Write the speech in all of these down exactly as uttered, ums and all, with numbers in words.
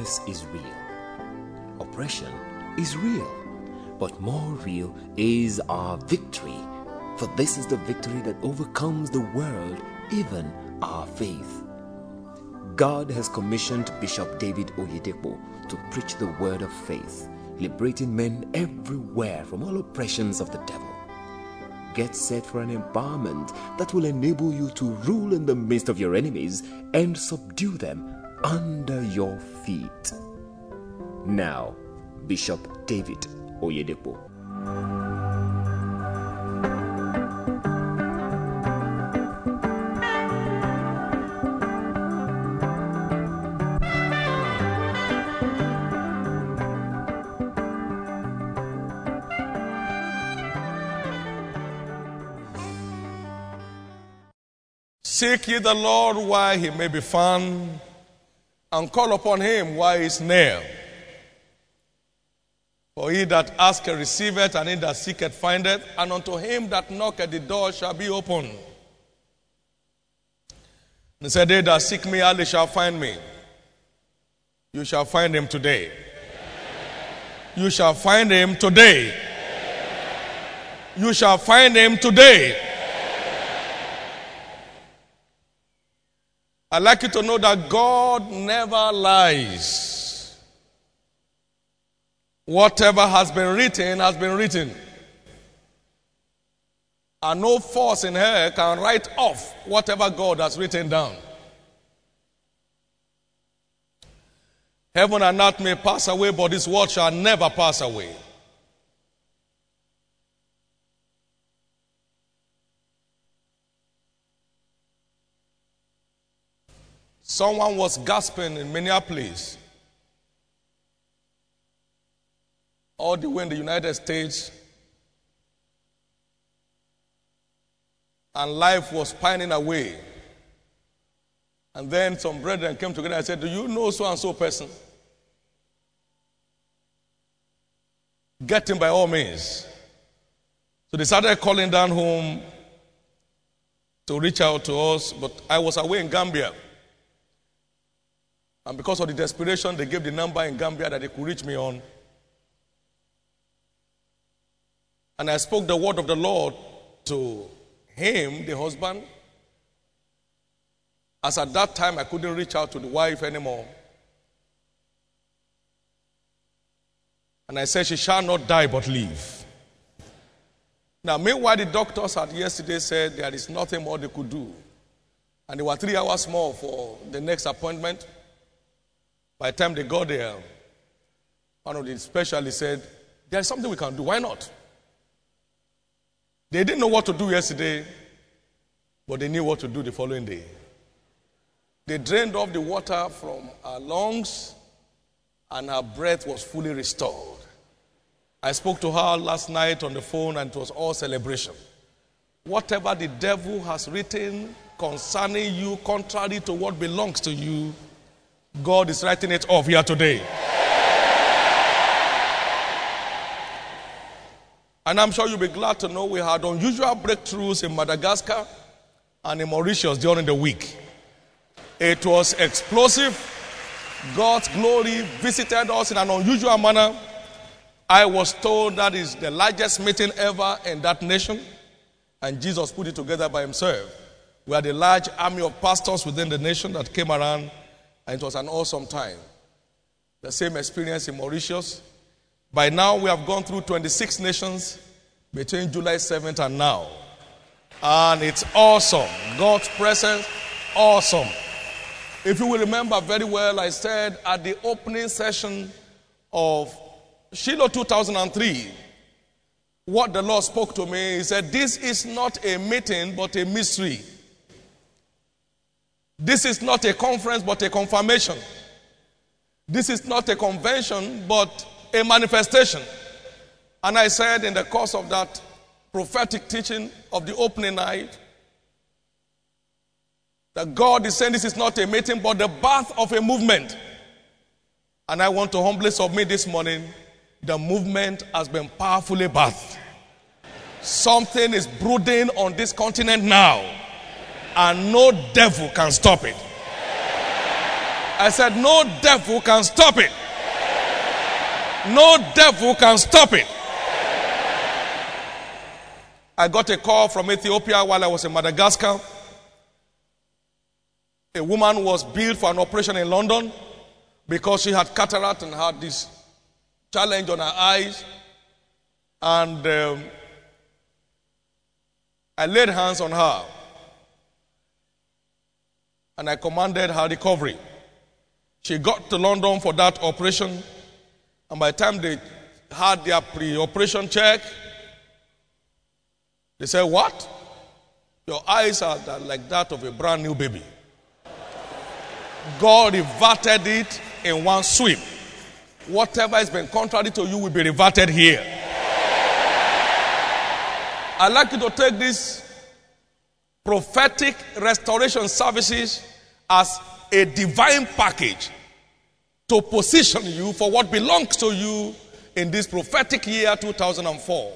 Darkness is real. Oppression is real. But more real is our victory. For this is the victory that overcomes the world, even our faith. God has commissioned Bishop David Oyedepo to preach the word of faith, liberating men everywhere from all oppressions of the devil. Get set for an empowerment that will enable you to rule in the midst of your enemies and subdue them under your feet. Now, Bishop David Oyedepo. Seek ye the Lord while he may be found, and call upon him while he is near. For he that asketh receiveth, and he that seeketh findeth, and unto him that knocketh the door shall be opened. And he said, they that seek me early shall find me. You shall find him today. You shall find him today. You shall find him today. I'd like you to know that God never lies. Whatever has been written has been written. And no force in hell can write off whatever God has written down. Heaven and earth may pass away, but his word shall never pass away. Someone was gasping in Minneapolis, all the way in the United States, and life was pining away. And then some brethren came together and said, do you know so-and-so person? Get him by all means. So they started calling down home to reach out to us, but I was away in Gambia. And because of the desperation, they gave the number in Gambia that they could reach me on. And I spoke the word of the Lord to him, the husband. As at that time, I couldn't reach out to the wife anymore. And I said, she shall not die but live. Now, meanwhile, the doctors had yesterday said there is nothing more they could do. And there were three hours more for the next appointment. By the time they got there, one of the specialists said, there is something we can do. Why not? They didn't know what to do yesterday, but they knew what to do the following day. They drained off the water from her lungs, and her breath was fully restored. I spoke to her last night on the phone, and it was all celebration. Whatever the devil has written concerning you, contrary to what belongs to you, God is writing it off here today. And I'm sure you'll be glad to know we had unusual breakthroughs in Madagascar and in Mauritius during the week. It was explosive. God's glory visited us in an unusual manner. I was told that is the largest meeting ever in that nation, and Jesus put it together by himself. We had a large army of pastors within the nation that came around, and it was an awesome time. The same experience in Mauritius. By now, we have gone through twenty-six nations between July seventh and now. And it's awesome. God's presence, awesome. If you will remember very well, I said at the opening session of Shiloh two thousand three, what the Lord spoke to me, he said, this is not a meeting, but a mystery. This is not a conference, but a confirmation. This is not a convention, but a manifestation. And I said in the course of that prophetic teaching of the opening night, that God is saying this is not a meeting, but the birth of a movement. And I want to humbly submit this morning, the movement has been powerfully birthed. Something is brooding on this continent now, and no devil can stop it. I said, no devil can stop it. No devil can stop it. I got a call from Ethiopia while I was in Madagascar. A woman was billed for an operation in London because she had cataract and had this challenge on her eyes. And um, I laid hands on her. And I commanded her recovery. She got to London for that operation. And by the time they had their pre-operation check, they said, what? Your eyes are like that of a brand new baby. God reverted it in one sweep. Whatever has been contrary to you will be reverted here. I'd like you to take this prophetic restoration services as a divine package to position you for what belongs to you in this prophetic year two thousand four.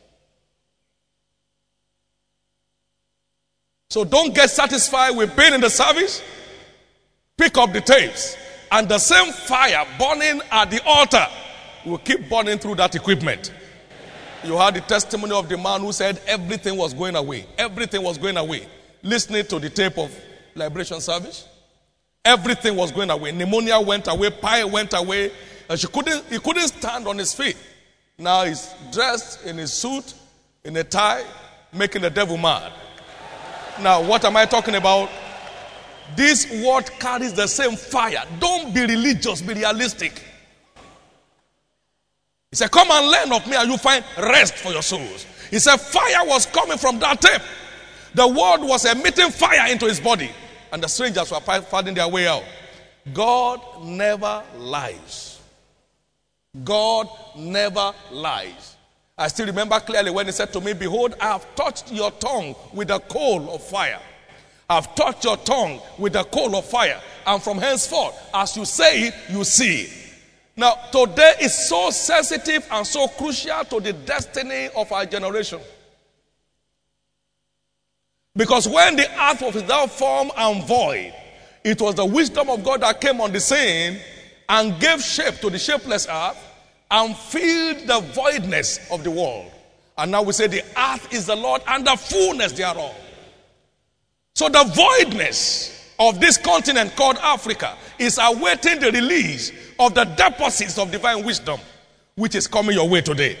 So don't get satisfied with being in the service. Pick up the tapes, and the same fire burning at the altar will keep burning through that equipment. You heard the testimony of the man who said everything was going away. Everything was going away. Listening to the tape of liberation service, everything was going away. Pneumonia went away, pie went away, and she couldn't, he couldn't stand on his feet. Now he's dressed in his suit, in a tie, making the devil mad. Now, what am I talking about? This word carries the same fire. Don't be religious, be realistic. He said, come and learn of me and you find rest for your souls. He said, fire was coming from that tape. The word was emitting fire into his body. And the strangers were finding their way out. God never lies. God never lies. I still remember clearly when he said to me, behold, I have touched your tongue with a coal of fire. I've touched your tongue with a coal of fire. And from henceforth, as you say it, you see it. Now, today is so sensitive and so crucial to the destiny of our generation. Because when the earth was without form and void, it was the wisdom of God that came on the scene and gave shape to the shapeless earth and filled the voidness of the world. And now we say the earth is the Lord and the fullness thereof. So the voidness of this continent called Africa is awaiting the release of the deposits of divine wisdom, which is coming your way today.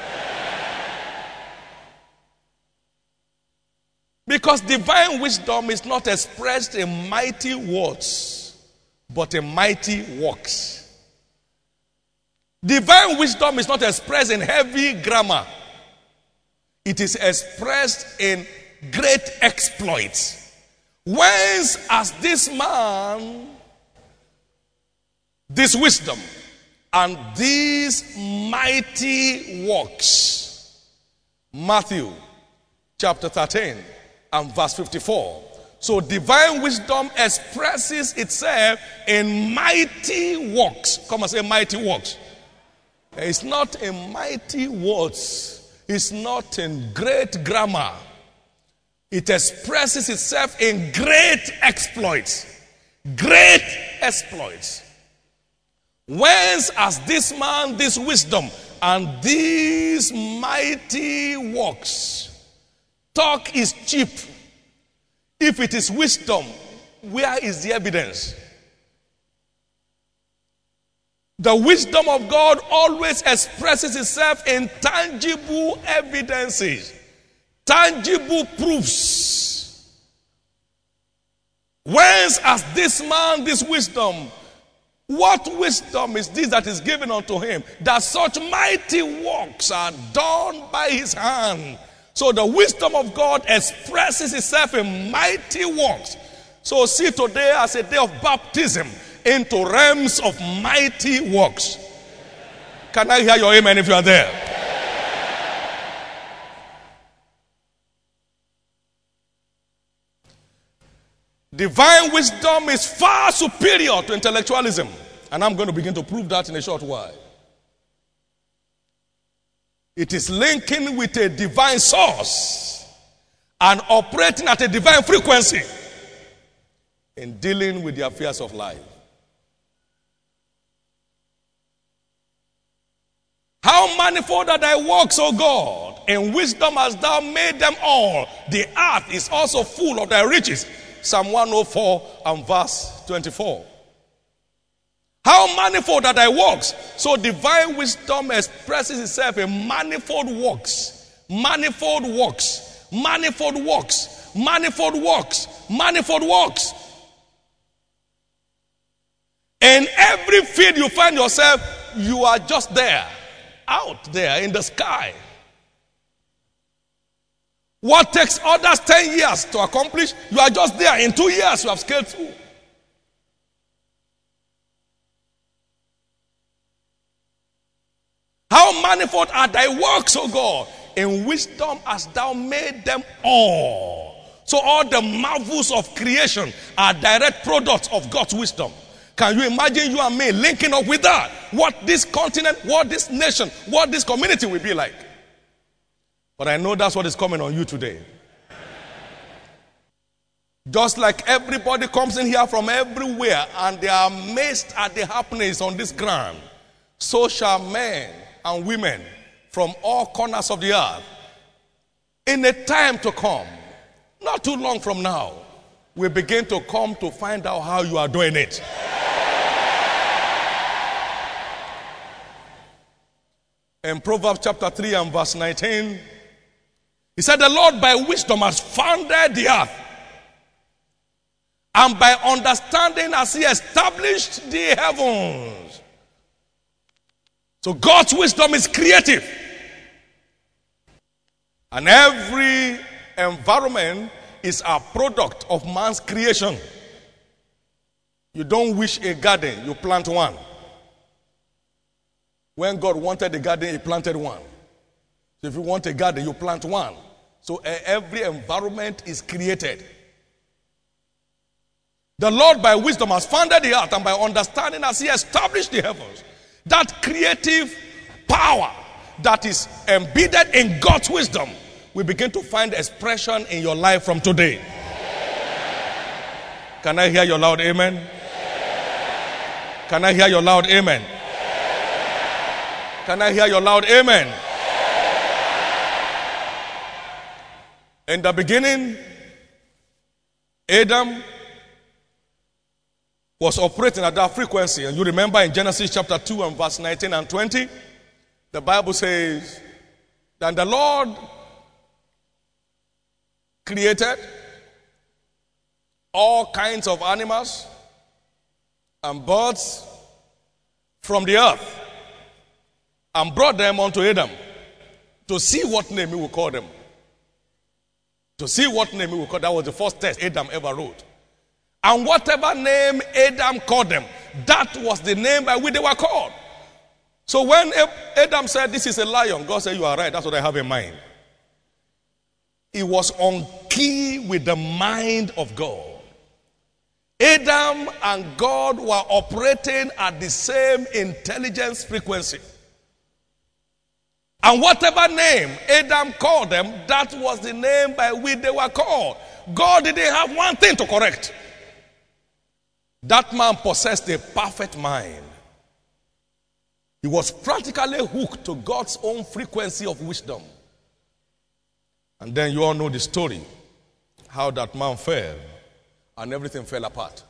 Because divine wisdom is not expressed in mighty words, but in mighty works. Divine wisdom is not expressed in heavy grammar. It is expressed in great exploits. Whence has this man this wisdom and these mighty works? Matthew chapter thirteen and verse fifty-four. So divine wisdom expresses itself in mighty works. Come and say mighty works. It's not in mighty words. It's not in great grammar. It expresses itself in great exploits. Great exploits. Whence has this man this wisdom and these mighty works? Talk is cheap. If it is wisdom, where is the evidence? The wisdom of God always expresses itself in tangible evidences. Tangible proofs. Whence has this man this wisdom? What wisdom is this that is given unto him? That such mighty works are done by his hand. So the wisdom of God expresses itself in mighty works. So see today as a day of baptism into realms of mighty works. Can I hear your amen if you are there? Divine wisdom is far superior to intellectualism. And I'm going to begin to prove that in a short while. It is linking with a divine source and operating at a divine frequency in dealing with the affairs of life. How manifold are thy works, O God! In wisdom hast thou made them all. The earth is also full of thy riches. Psalm one oh four and verse twenty-four. How manifold are thy works! So divine wisdom expresses itself in manifold works. Manifold works. Manifold works. Manifold works. Manifold works. In every field you find yourself, you are just there. Out there in the sky. What takes others ten years to accomplish, you are just there. In two years you have scaled through. How manifold are thy works, O God! In wisdom hast thou made them all. So all the marvels of creation are direct products of God's wisdom. Can you imagine you and me linking up with that? What this continent, what this nation, what this community will be like. But I know that's what is coming on you today. Just like everybody comes in here from everywhere and they are amazed at the happenings on this ground, so shall men and women from all corners of the earth in a time to come, not too long from now, we begin to come to find out how you are doing it. In Proverbs chapter three and verse nineteen, he said, the Lord by wisdom has founded the earth, and by understanding has he established the heavens. So God's wisdom is creative. And every environment is a product of man's creation. You don't wish a garden, you plant one. When God wanted a garden, he planted one. So if you want a garden, you plant one. So every environment is created. The Lord by wisdom has founded the earth, and by understanding has he established the heavens. That creative power that is embedded in God's wisdom will begin to find expression in your life from today. Can I hear your loud amen? Can I hear your loud amen? Can I hear your loud amen? In the beginning, Adam was operating at that frequency. And you remember in Genesis chapter two and verse nineteen and twenty, the Bible says that the Lord created all kinds of animals and birds from the earth and brought them unto Adam to see what name he would call them. To see what name he would call them. That was the first test Adam ever wrote. And whatever name Adam called them, that was the name by which they were called. So when Adam said, this is a lion, God said, you are right, that's what I have in mind. It was on key with the mind of God. Adam and God were operating at the same intelligence frequency. And whatever name Adam called them, that was the name by which they were called. God didn't have one thing to correct. That man possessed a perfect mind. He was practically hooked to God's own frequency of wisdom. And then you all know the story, how that man fell and everything fell apart.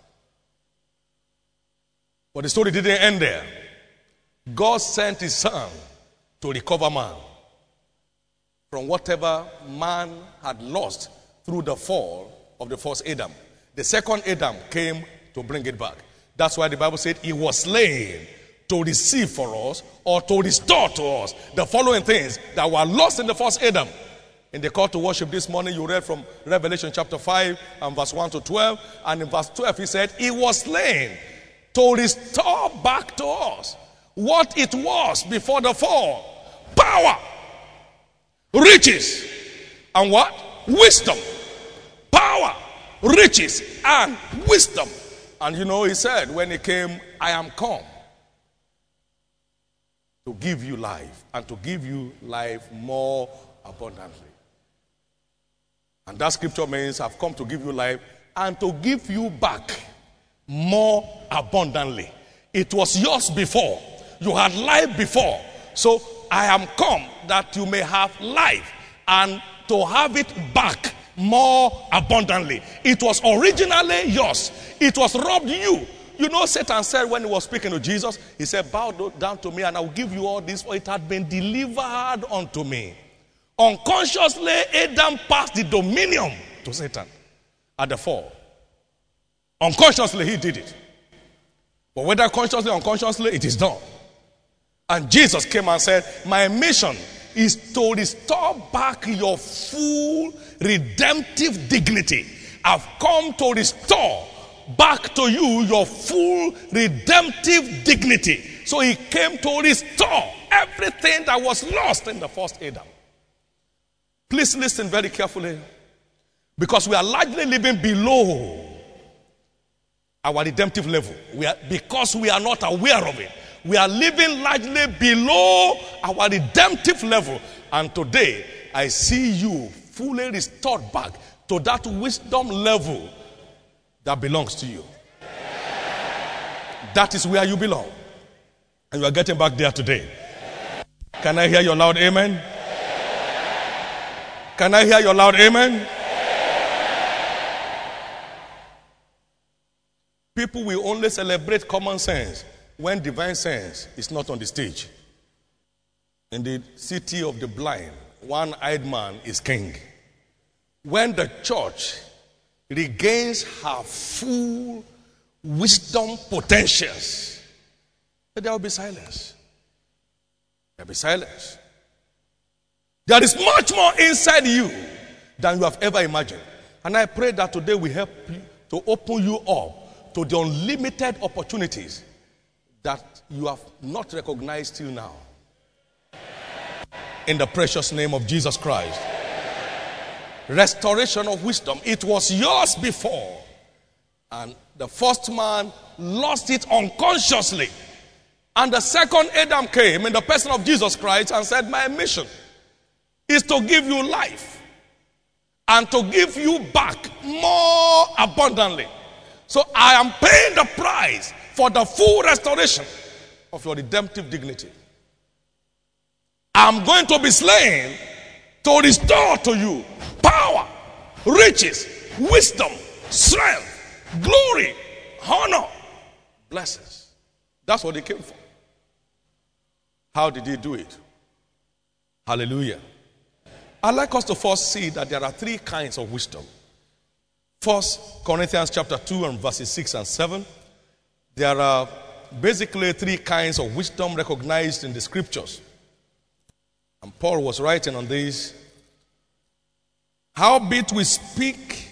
But the story didn't end there. God sent his son to recover man from whatever man had lost through the fall of the first Adam. The second Adam came to bring it back. That's why the Bible said he was slain to receive for us or to restore to us the following things that were lost in the first Adam. In the call to worship this morning, you read from Revelation chapter five and verse one to twelve. And in verse twelve, he said, he was slain to restore back to us what it was before the fall. Power, riches, and what? Wisdom. Power, riches, and wisdom. And you know, he said when he came, I am come to give you life, and to give you life more abundantly. And that scripture means I've come to give you life and to give you back more abundantly. It was yours before. You had life before. So I am come that you may have life and to have it back more abundantly. It was originally yours. It was robbed you. You know, Satan said when he was speaking to Jesus, he said, bow down to me and I will give you all this, for it had been delivered unto me. Unconsciously, Adam passed the dominion to Satan at the fall. Unconsciously, he did it. But whether consciously or unconsciously, it is done. And Jesus came and said, my mission is to restore back your full redemptive dignity. I've come to restore back to you your full redemptive dignity. So he came to restore everything that was lost in the first Adam. Please listen very carefully, because we are largely living below our redemptive level. We are, because we are not aware of it. We are living largely below our redemptive level. And today, I see you fully restored back to that wisdom level that belongs to you. That is where you belong. And you are getting back there today. Can I hear your loud amen? Can I hear your loud amen? People will only celebrate common sense when divine sense is not on the stage. In the city of the blind, one-eyed man is king. When the church regains her full wisdom potentials, there will be silence. There will be silence. There is much more inside you than you have ever imagined. And I pray that today we help you to open you up to the unlimited opportunities that you have not recognized till now. In the precious name of Jesus Christ. Restoration of wisdom. It was yours before. And the first man lost it unconsciously. And the second Adam came in the person of Jesus Christ and said, my mission is to give you life and to give you back more abundantly. So I am paying the price for the full restoration of your redemptive dignity. I'm going to be slain to restore to you power, riches, wisdom, strength, glory, honor, blessings. That's what he came for. How did he do it? Hallelujah. I'd like us to first see that there are three kinds of wisdom. First Corinthians chapter two and verses six and seven. There are basically three kinds of wisdom recognized in the scriptures. And Paul was writing on this. Howbeit we speak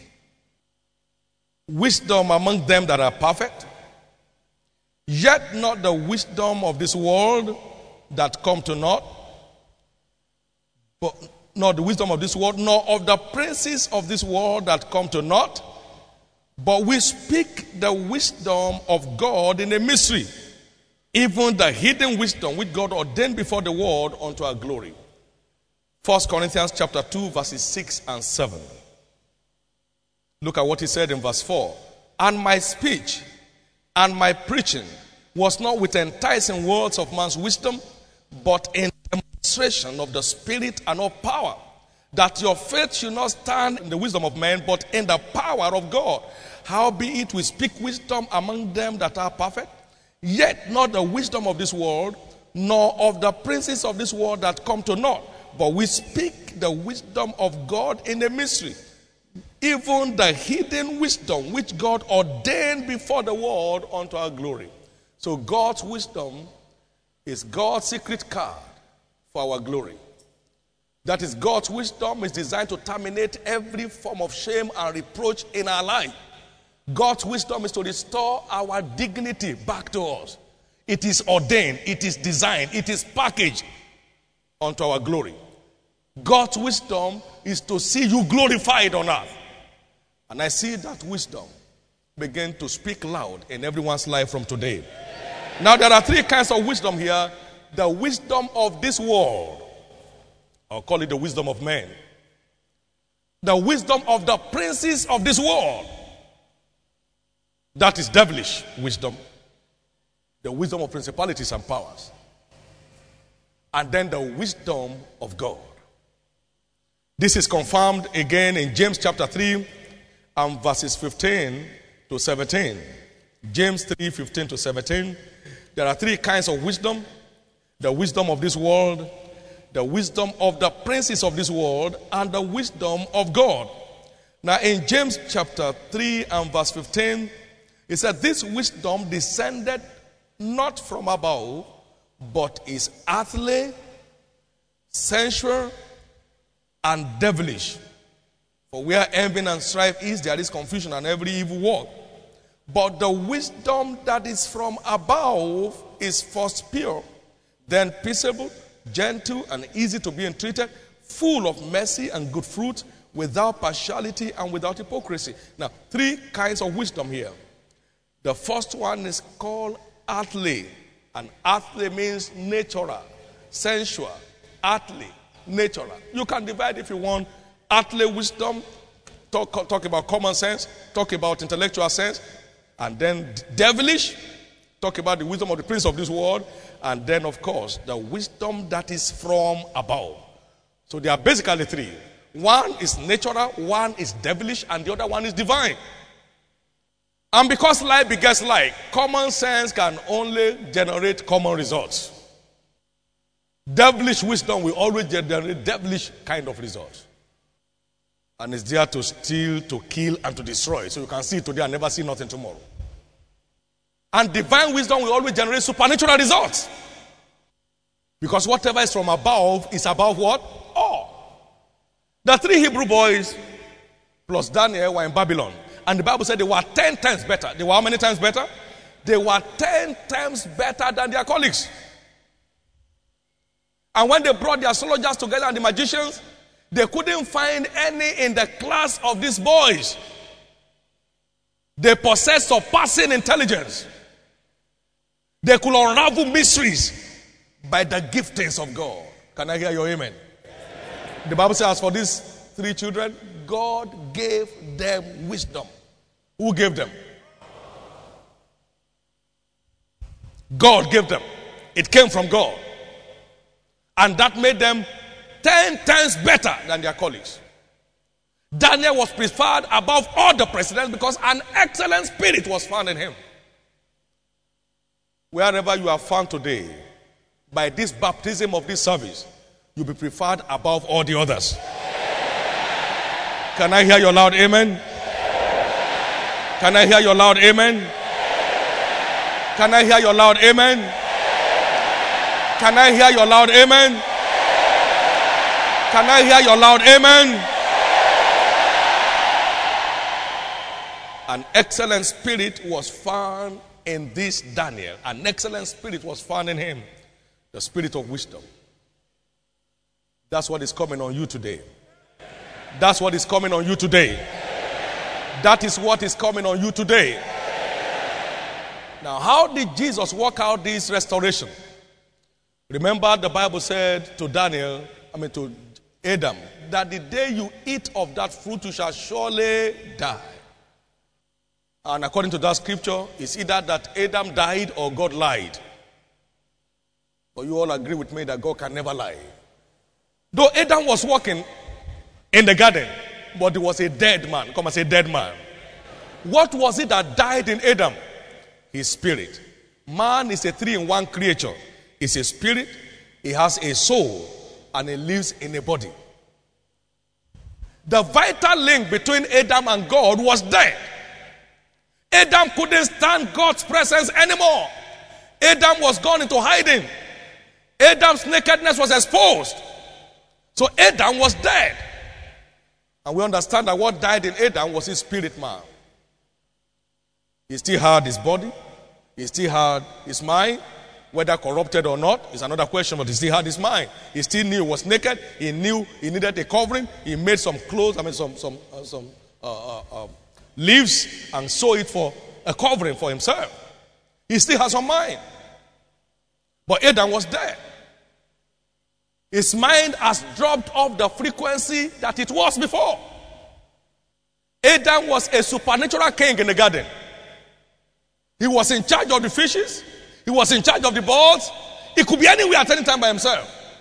wisdom among them that are perfect, yet not the wisdom of this world that come to naught, but not the wisdom of this world, nor of the princes of this world that come to naught, but we speak the wisdom of God in a mystery, even the hidden wisdom which God ordained before the world unto our glory. First Corinthians chapter two, verses six and seven. Look at what he said in verse four. And my speech and my preaching was not with enticing words of man's wisdom, but in demonstration of the Spirit and of power, that your faith should not stand in the wisdom of men, but in the power of God. Howbeit we speak wisdom among them that are perfect, yet not the wisdom of this world, nor of the princes of this world that come to naught, but we speak the wisdom of God in a mystery, even the hidden wisdom which God ordained before the world unto our glory. So God's wisdom is God's secret card for our glory. That is, God's wisdom is designed to terminate every form of shame and reproach in our life. God's wisdom is to restore our dignity back to us. It is ordained, it is designed, it is packaged unto our glory. God's wisdom is to see you glorified on earth. And I see that wisdom begin to speak loud in everyone's life from today. Now there are three kinds of wisdom here. The wisdom of this world, I'll call it the wisdom of men. The wisdom of the princes of this world, that is devilish wisdom. The wisdom of principalities and powers. and then the wisdom of God. This is confirmed again in James chapter three and verses fifteen to seventeen. James three, fifteen to seventeen. There are three kinds of wisdom. The wisdom of this world, the wisdom of the princes of this world, and the wisdom of God. Now in James chapter three and verse fifteen, it said, this wisdom descended not from above, but is earthly, sensual, and devilish. For where envy and strife is, there is confusion and every evil work. But the wisdom that is from above is first pure, then peaceable, gentle, and easy to be entreated, full of mercy and good fruit, without partiality and without hypocrisy. Now, three kinds of wisdom here. The first one is called earthly. And earthly means natural, sensual, earthly, natural. You can divide if you want. Earthly wisdom, talk, talk about common sense, talk about intellectual sense, and then devilish, talk about the wisdom of the prince of this world, and then, of course, the wisdom that is from above. So there are basically three. One is natural, one is devilish, and the other one is divine. And because like begets like, common sense can only generate common results. Devilish wisdom will always generate devilish kind of results. And it's there to steal, to kill, and to destroy. So you can see it today and never see nothing tomorrow. And divine wisdom will always generate supernatural results. Because whatever is from above is above what? All. The three Hebrew boys plus Daniel were in Babylon. And the Bible said they were ten times better. They were how many times better? They were ten times better than their colleagues. And when they brought the astrologers together and the magicians, they couldn't find any in the class of these boys. They possessed surpassing intelligence. They could unravel mysteries by the giftings of God. Can I hear your amen? Yes. The Bible says, for these three children, God gave them wisdom. Who gave them? God gave them. It came from God. And that made them ten times better than their colleagues. Daniel was preferred above all the presidents because an excellent spirit was found in him. Wherever you are found today, by this baptism of this service, you'll be preferred above all the others. Can I hear your loud amen? Can I hear your loud amen? Can I hear your loud amen? Can I hear your loud amen? Can I hear your loud amen? An excellent spirit was found in this Daniel. An excellent spirit was found in him. The spirit of wisdom. That's what is coming on you today. That's what is coming on you today. That is what is coming on you today. Now, how did Jesus work out this restoration? Remember, the Bible said to Daniel, I mean to Adam, that the day you eat of that fruit, you shall surely die. And according to that scripture, it's either that Adam died or God lied. But you all agree with me that God can never lie. Though Adam was walking in the garden, but he was a dead man. Come and say, dead man. What was it that died in Adam? His spirit. Man is a three-in-one creature. He's a spirit, he has a soul, and he lives in a body. The vital link between Adam and God was dead. Adam couldn't stand God's presence anymore. Adam was gone into hiding. Adam's nakedness was exposed. So Adam was dead. And we understand that what died in Adam was his spirit man. He still had his body. He still had his mind. Whether corrupted or not is another question, but he still had his mind. He still knew he was naked. He knew he needed a covering. He made some clothes, I mean some some uh, some uh, uh, uh, leaves and sewed it for a covering for himself. He still has some mind. But Adam was dead. His mind has dropped off the frequency that it was before. Adam was a supernatural king in the garden. He was in charge of the fishes. He was in charge of the birds. He could be anywhere at any time by himself.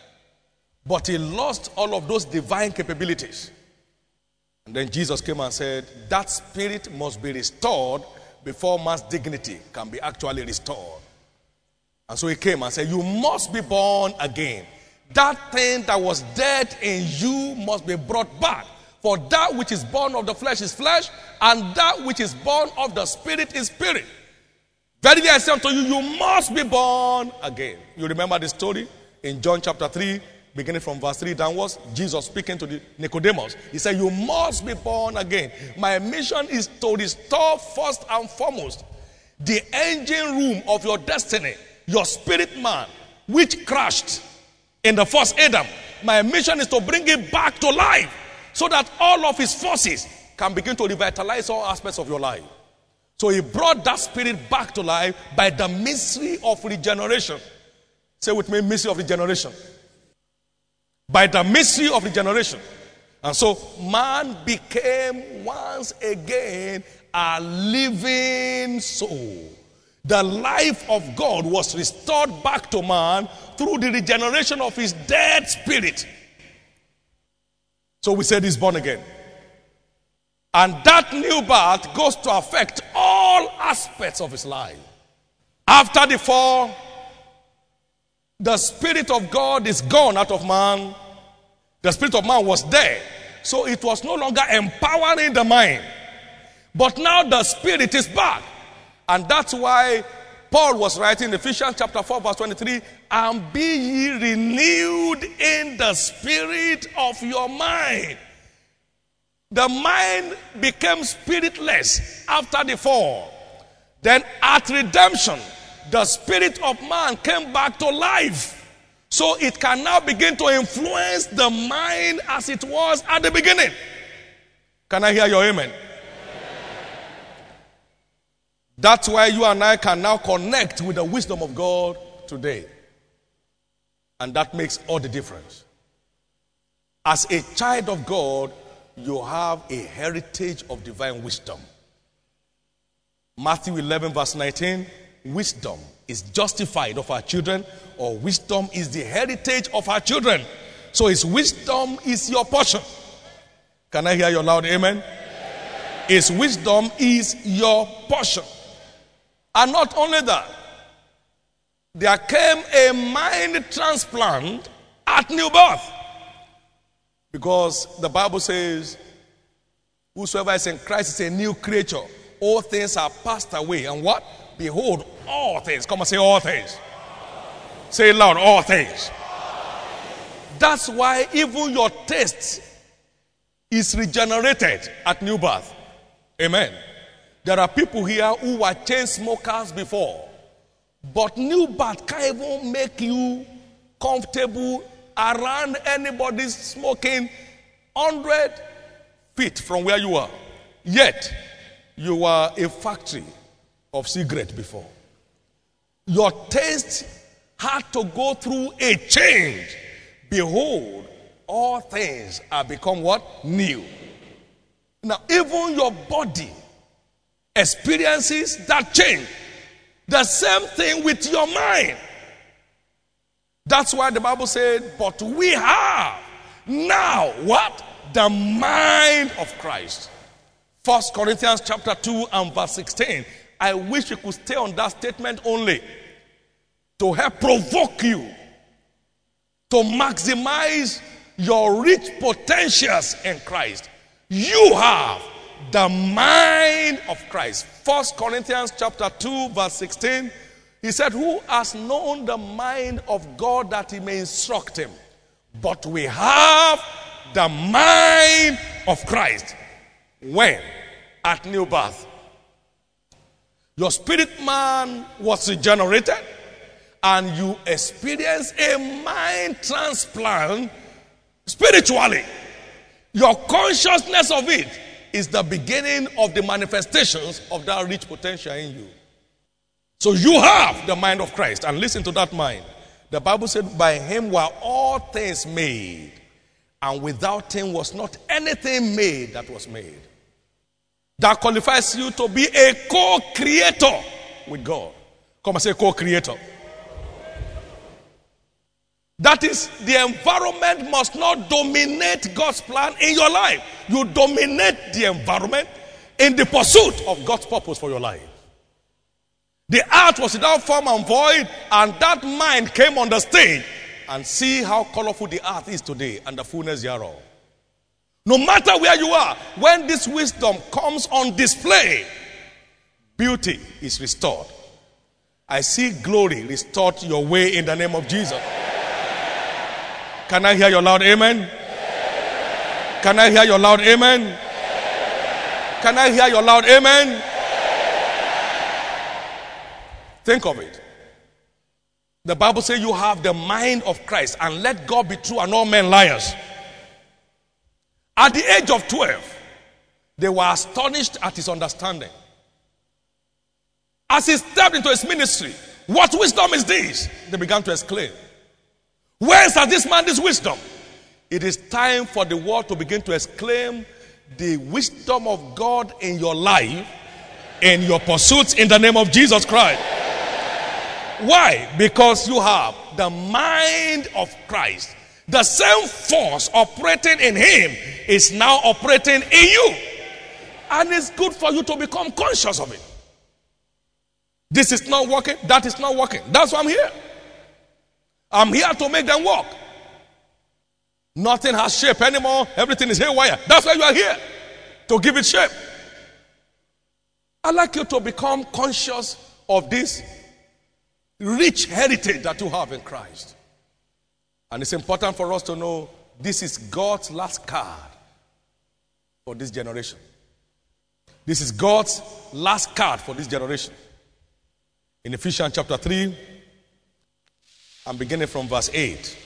But he lost all of those divine capabilities. And then Jesus came and said, that spirit must be restored before man's dignity can be actually restored. And so he came and said, you must be born again. That thing that was dead in you must be brought back. For that which is born of the flesh is flesh, and that which is born of the spirit is spirit. Verily I say unto you, you must be born again. You remember the story in John chapter three, beginning from verse three downwards, Jesus speaking to the Nicodemus. He said, you must be born again. My mission is to restore first and foremost the engine room of your destiny, your spirit man, which crashed in the first Adam. My mission is to bring it back to life so that all of his forces can begin to revitalize all aspects of your life. So he brought that spirit back to life by the mystery of regeneration. Say with me, mystery of regeneration. By the mystery of regeneration. And so man became once again a living soul. The life of God was restored back to man through the regeneration of his dead spirit. So we said he's born again. And that new birth goes to affect all aspects of his life. After the fall, the Spirit of God is gone out of man. The spirit of man was there. So it was no longer empowering the mind. But now the Spirit is back. And that's why Paul was writing in Ephesians chapter four verse twenty-three, and be ye renewed in the spirit of your mind. The mind became spiritless after the fall. Then at redemption, the spirit of man came back to life. So it can now begin to influence the mind as it was at the beginning. Can I hear your amen? That's why you and I can now connect with the wisdom of God today. And that makes all the difference. As a child of God, you have a heritage of divine wisdom. Matthew eleven verse nineteen, wisdom is justified of our children, or wisdom is the heritage of our children. So his wisdom is your portion. Can I hear your loud amen? His wisdom is your portion. And not only that, there came a mind transplant at new birth. Because the Bible says, whosoever is in Christ is a new creature. All things are passed away. And what? Behold, all things. Come and say all things. Say it loud, all things. That's why even your taste is regenerated at new birth. Amen. There are people here who were chain smokers before. But new birth can't even make you comfortable around anybody smoking one hundred feet from where you are. Yet, you were a factory of cigarette before. Your taste had to go through a change. Behold, all things are become what? New. Now, even your body experiences that change. The same thing with your mind. That's why the Bible said, but we have now what? The mind of Christ. First Corinthians chapter two and verse sixteen. I wish you could stay on that statement only to help provoke you to maximize your rich potentials in Christ. You have the mind of Christ. First Corinthians chapter two verse sixteen. He said, who has known the mind of God that he may instruct him? But we have the mind of Christ. When? At new birth. Your spirit man was regenerated, and you experience a mind transplant spiritually. Your consciousness of it is the beginning of the manifestations of that rich potential in you. So you have the mind of Christ. And listen to that mind. The Bible said, by him were all things made, and without him was not anything made that was made. That qualifies you to be a co-creator with God. Come and say co-creator. That is, the environment must not dominate God's plan in your life. You dominate the environment in the pursuit of God's purpose for your life. The earth was without form and void, and that mind came on the stage. And see how colorful the earth is today and the fullness thereof. No matter where you are, when this wisdom comes on display, beauty is restored. I see glory restored your way in the name of Jesus. Can I hear your loud amen? Can I hear your loud amen? Can I hear your loud amen? Think of it. The Bible says you have the mind of Christ, and let God be true and all men liars. At the age of twelve, they were astonished at his understanding. As he stepped into his ministry, what wisdom is this? They began to exclaim. Where is this man this wisdom? It is time for the world to begin to exclaim the wisdom of God in your life, in your pursuits, in the name of Jesus Christ. Why? Because you have the mind of Christ. The same force operating in him is now operating in you. And it's good for you to become conscious of it. This is not working. That is not working. That's why I'm here. I'm here to make them work. Nothing has shape anymore. Everything is haywire. That's why you are here. To give it shape. I'd like you to become conscious of this rich heritage that you have in Christ. And it's important for us to know this is God's last card for this generation. This is God's last card for this generation. In Ephesians chapter three, I'm beginning from verse eight.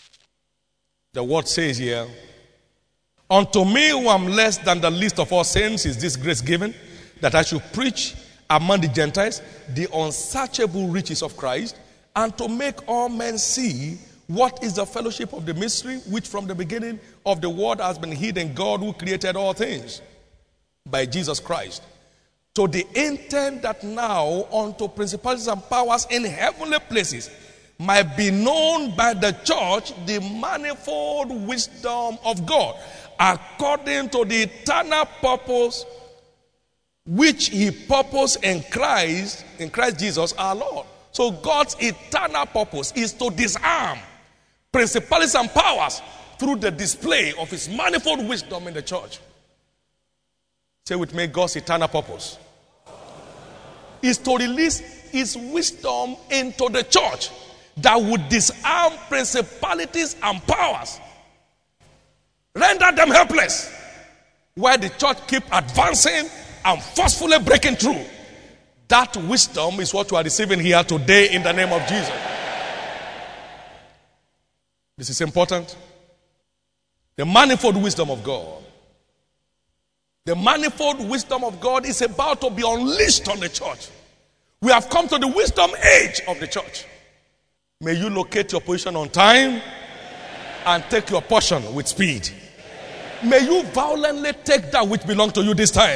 The word says here, unto me who am less than the least of all saints is this grace given, that I should preach among the Gentiles the unsearchable riches of Christ, and to make all men see what is the fellowship of the mystery, which from the beginning of the world has been hid in God who created all things by Jesus Christ, to the intent that now unto principalities and powers in heavenly places might be known by the church the manifold wisdom of God, according to the eternal purpose which he purposed in Christ, in Christ Jesus our Lord. So God's eternal purpose is to disarm principalities and powers through the display of his manifold wisdom in the church. Say with me, God's eternal purpose is to release his wisdom into the church that would disarm principalities and powers, render them helpless, while the church keep advancing and forcefully breaking through. That wisdom is what you are receiving here today in the name of Jesus. This is important. The manifold wisdom of God. The manifold wisdom of God is about to be unleashed on the church. We have come to the wisdom age of the church. May you locate your position on time and take your portion with speed. May you violently take that which belongs to you this time.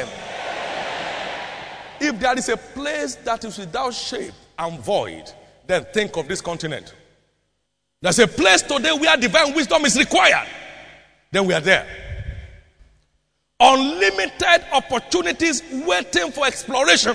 If there is a place that is without shape and void, then think of this continent. There's a place today where divine wisdom is required. Then we are there. Unlimited opportunities waiting for exploration.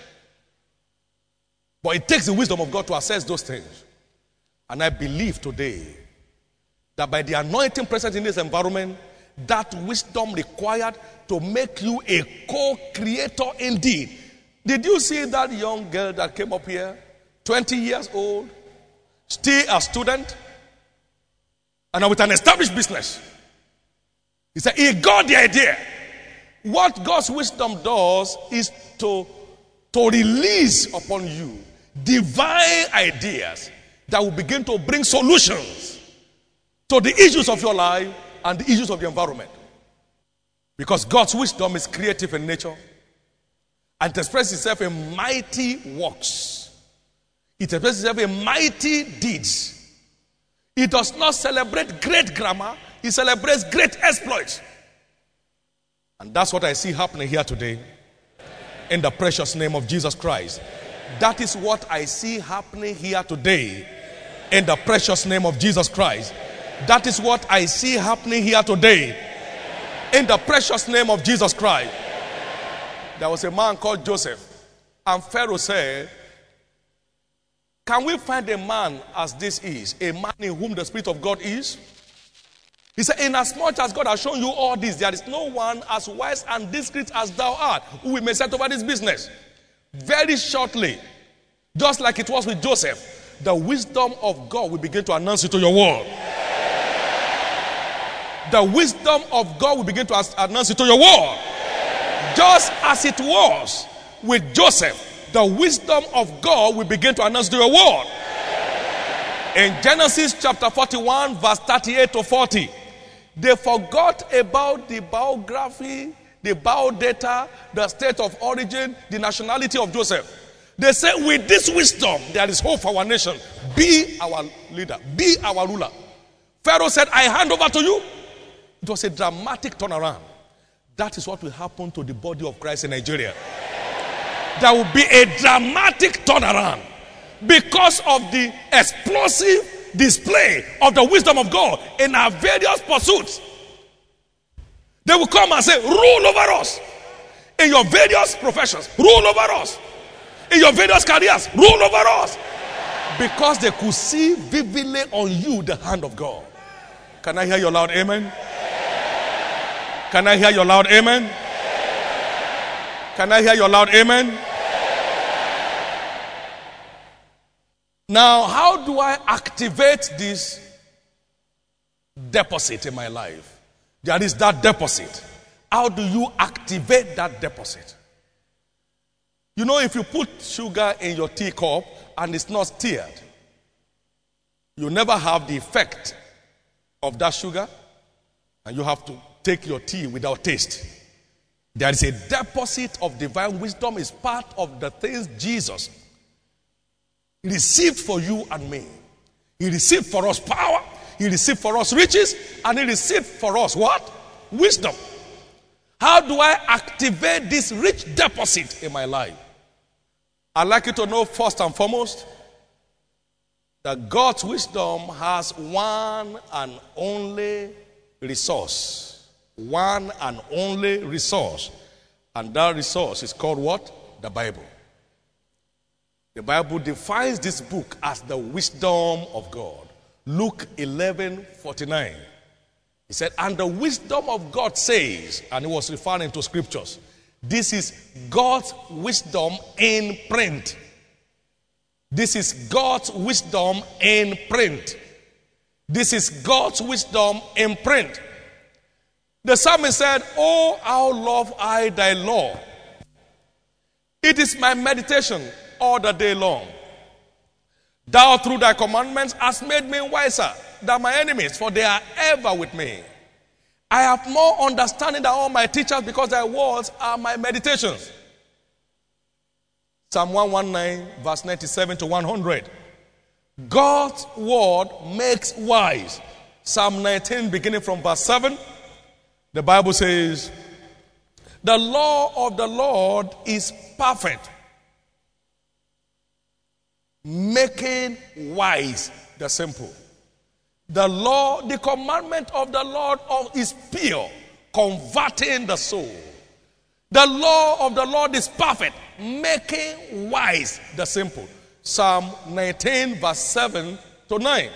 But it takes the wisdom of God to assess those things. And I believe today that by the anointing present in this environment, that wisdom required to make you a co-creator indeed. Did you see that young girl that came up here, twenty years old, still a student, and with an established business? He said he got the idea. What God's wisdom does is to, to release upon you divine ideas that will begin to bring solutions to the issues of your life and the issues of the environment. Because God's wisdom is creative in nature and it expresses itself in mighty works. It expresses itself in mighty deeds. It does not celebrate great grammar, it celebrates great exploits. And that's what I see happening here today in the precious name of Jesus Christ. That is what I see happening here today In the precious name of Jesus Christ. That is what I see happening here today. In the precious name of Jesus Christ. There was a man called Joseph. And Pharaoh said, can we find a man as this is? A man in whom the Spirit of God is? He said, inasmuch as God has shown you all this, there is no one as wise and discreet as thou art, who we may set over this business. Very shortly, just like it was with Joseph, the wisdom of God will begin to announce it to your world. The wisdom of God will begin to announce it to your world. Just as it was with Joseph, the wisdom of God will begin to announce to your world. In Genesis chapter forty-one, verse thirty-eight to forty, they forgot about the biography, the biodata, the state of origin, the nationality of Joseph. They said, with this wisdom, there is hope for our nation. Be our leader. Be our ruler. Pharaoh said, I hand over to you. It was a dramatic turnaround. That is what will happen to the body of Christ in Nigeria. There will be a dramatic turnaround because of the explosive display of the wisdom of God in our various pursuits. They will come and say, rule over us. In your various professions, rule over us. In your various careers, rule over us. Because they could see vividly on you the hand of God. Can I hear your loud amen? Can I hear your loud amen? Can I hear your loud amen? Now, how do I activate this deposit in my life? There is that deposit. How do you activate that deposit? You know, if you put sugar in your teacup and it's not stirred, you never have the effect of that sugar, and you have to take your tea without taste. There is a deposit of divine wisdom. Is part of the things Jesus received for you and me. He received for us power, he received for us riches, and he received for us what? Wisdom. How do I activate this rich deposit in my life? I'd like you to know first and foremost that God's wisdom has one and only resource. One and only resource. And that resource is called what? The Bible. The Bible defines this book as the wisdom of God. Luke eleven forty-nine. He said, and the wisdom of God says, and he was referring to scriptures, this is God's wisdom in print. This is God's wisdom in print. This is God's wisdom in print. The psalmist said, oh, how love I thy law. It is my meditation all the day long. Thou through thy commandments hast made me wiser than my enemies, for they are ever with me. I have more understanding than all my teachers, because thy words are my meditations. Psalm one nineteen, verse ninety-seven to one hundred. God's word makes wise. Psalm nineteen, beginning from verse seven. The Bible says, the law of the Lord is perfect, making wise the simple. The law, the commandment of the Lord is pure, converting the soul. The law of the Lord is perfect, making wise the simple. Psalm nineteen, verse seven to nine.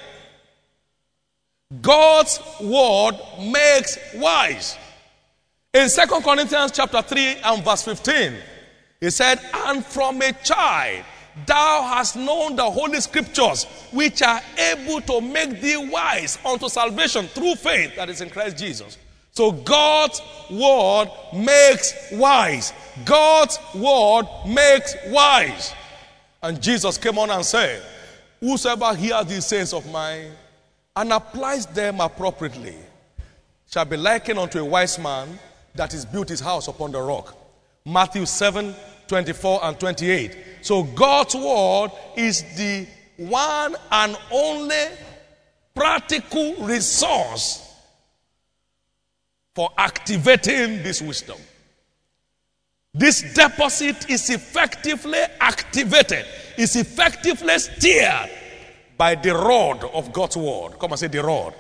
God's word makes wise. In Second Corinthians chapter three and verse fifteen, he said, and from a child thou hast known the holy scriptures, which are able to make thee wise unto salvation through faith that is in Christ Jesus. So God's word makes wise. God's word makes wise. And Jesus came on and said, whosoever hears these sayings of mine and applies them appropriately shall be likened unto a wise man that is built his house upon the rock. Matthew seven, twenty-four and twenty-eight. So God's word is the one and only practical resource for activating this wisdom. This deposit is effectively activated, is effectively steered by the rod of God's word. Come and say the rod.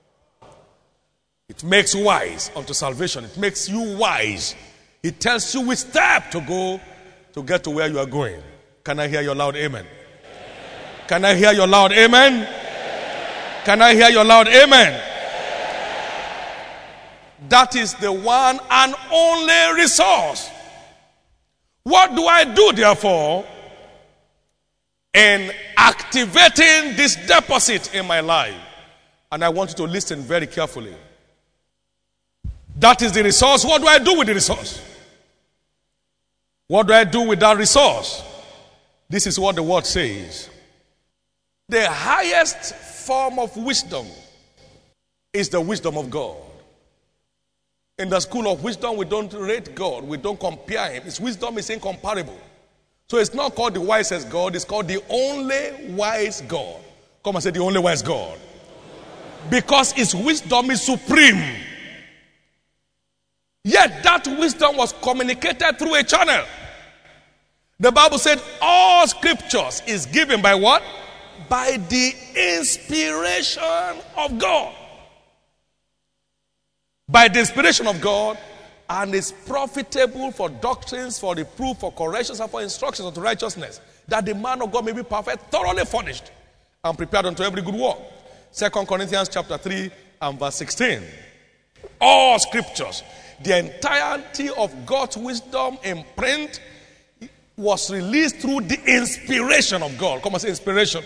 It makes wise unto salvation. It makes you wise. It tells you which step to go to get to where you are going. Can I hear your loud amen? Can I hear your loud amen? Can I hear your loud amen? That is the one and only resource. What do I do, therefore, in activating this deposit in my life? And I want you to listen very carefully. That is the resource. What do I do with the resource? What do I do with that resource? This is what the word says. The highest form of wisdom is the wisdom of God. In the school of wisdom, we don't rate God. We don't compare him. His wisdom is incomparable. So it's not called the wisest God. It's called the only wise God. Come and say the only wise God. Because his wisdom is supreme. Yet that wisdom was communicated through a channel. The Bible said all scriptures is given by what? By the inspiration of God. By the inspiration of God, and is profitable for doctrines, for reproof, for corrections, and for instructions unto righteousness, that the man of God may be perfect, thoroughly furnished, and prepared unto every good work. Second Corinthians chapter three and verse sixteen. All scriptures, the entirety of God's wisdom in print, was released through the inspiration of God. Come on, say inspiration.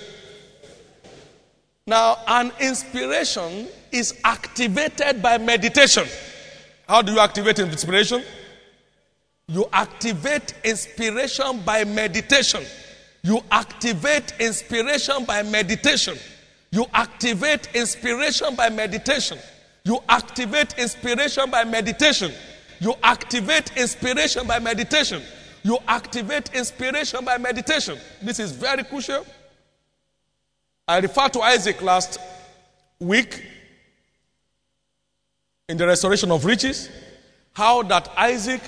Now, an inspiration is activated by meditation. How do you activate inspiration? You activate inspiration by meditation. You activate inspiration by meditation. You activate inspiration by meditation. You activate inspiration by meditation. You activate inspiration by meditation. You activate inspiration by meditation. This is very crucial. I referred to Isaac last week in the restoration of riches. How that Isaac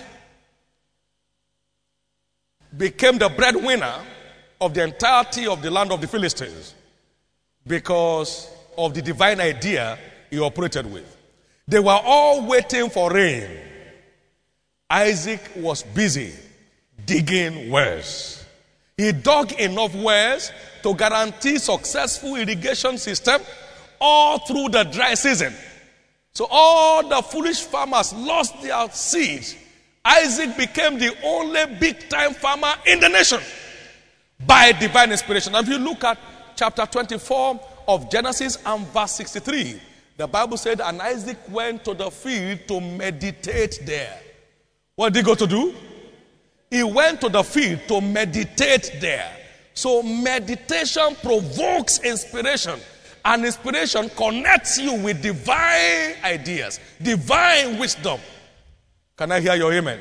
became the breadwinner of the entirety of the land of the Philistines because of the divine idea he operated with. They were all waiting for rain. Isaac was busy digging wells. He dug enough wells to guarantee successful irrigation system all through the dry season. So all the foolish farmers lost their seeds. Isaac became the only big-time farmer in the nation by divine inspiration. And if you look at chapter twenty-four of Genesis and verse sixty-three, the Bible said, and Isaac went to the field to meditate there. What did he go to do? He went to the field to meditate there. So meditation provokes inspiration. And inspiration connects you with divine ideas, divine wisdom. Can I hear your amen?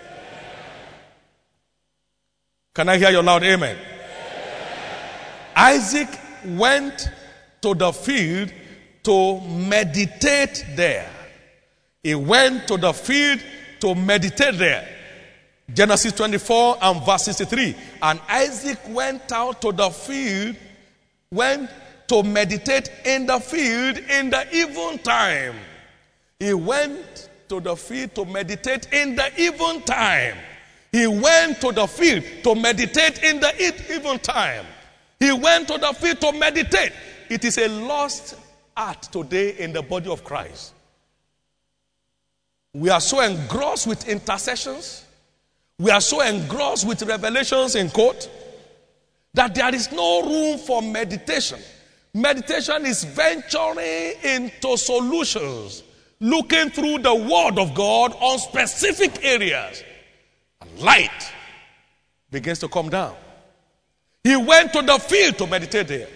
Can I hear your loud amen? Isaac went to the field to meditate there. He went to the field to meditate there. Genesis twenty-four and verse sixty-three. And Isaac went out to the field, went to meditate in the field in the even time. He went to the field to meditate in the even time. He went to the field to meditate in the even time. He went to the field to meditate. It is a lost art today in the body of Christ. We are so engrossed with intercessions. We are so engrossed with revelations in court that there is no room for meditation. Meditation is venturing into solutions, looking through the word of God on specific areas. And light begins to come down. He went to the field to meditate there.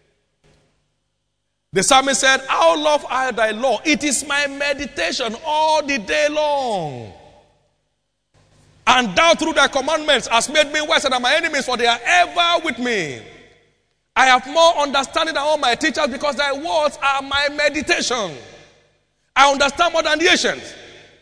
The psalmist said, how love I thy law? It is my meditation all the day long. And thou through thy commandments hast made me wiser than my enemies, for they are ever with me. I have more understanding than all my teachers, because thy words are my meditation. I understand more than the ancients.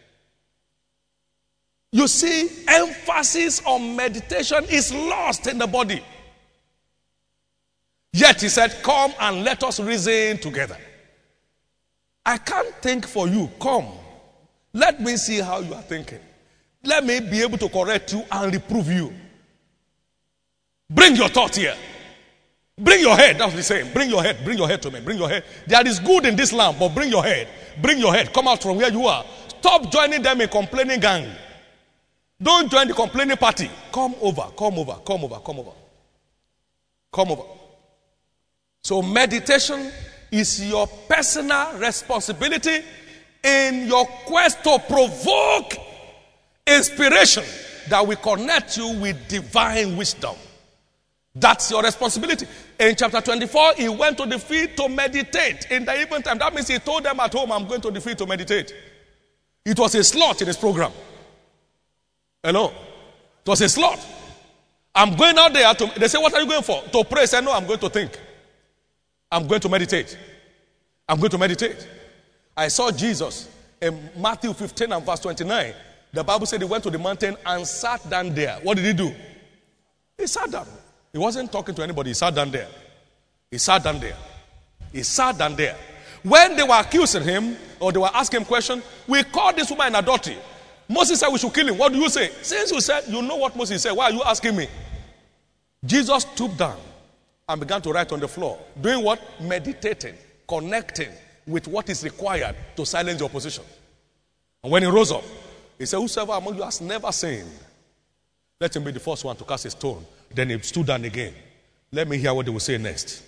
You see, emphasis on meditation is lost in the body. Yet he said, come and let us reason together. I can't think for you. Come. Let me see how you are thinking. Let me be able to correct you and reprove you. Bring your thought here. Bring your head. That's what he's saying. Bring your head. Bring your head to me. Bring your head. There is good in this land, but bring your head. Bring your head. Come out from where you are. Stop joining them in complaining gang. Don't join the complaining party. Come over. Come over. Come over. Come over. Come over. So meditation is your personal responsibility in your quest to provoke inspiration that will connect you with divine wisdom. That's your responsibility. In chapter twenty-four, he went to the field to meditate in the evening time. That means he told them at home, I'm going to the field to meditate. It was a slot in his program. Hello? It was a slot. I'm going out there to, they say, what are you going for? To pray. I said, no, I'm going to think. I'm going to meditate. I'm going to meditate. I saw Jesus in Matthew fifteen and verse twenty-nine. The Bible said he went to the mountain and sat down there. What did he do? He sat down. He wasn't talking to anybody. He sat down there. He sat down there. He sat down there. When they were accusing him, or they were asking him questions, we called this woman in adultery. Moses said we should kill him. What do you say? Since you said, you know what Moses said, why are you asking me? Jesus stooped down and began to write on the floor. Doing what? Meditating, connecting with what is required to silence the opposition. And when he rose up, he said, whosoever among you has never sinned, let him be the first one to cast a stone. Then he stood down again. Let me hear what they will say next.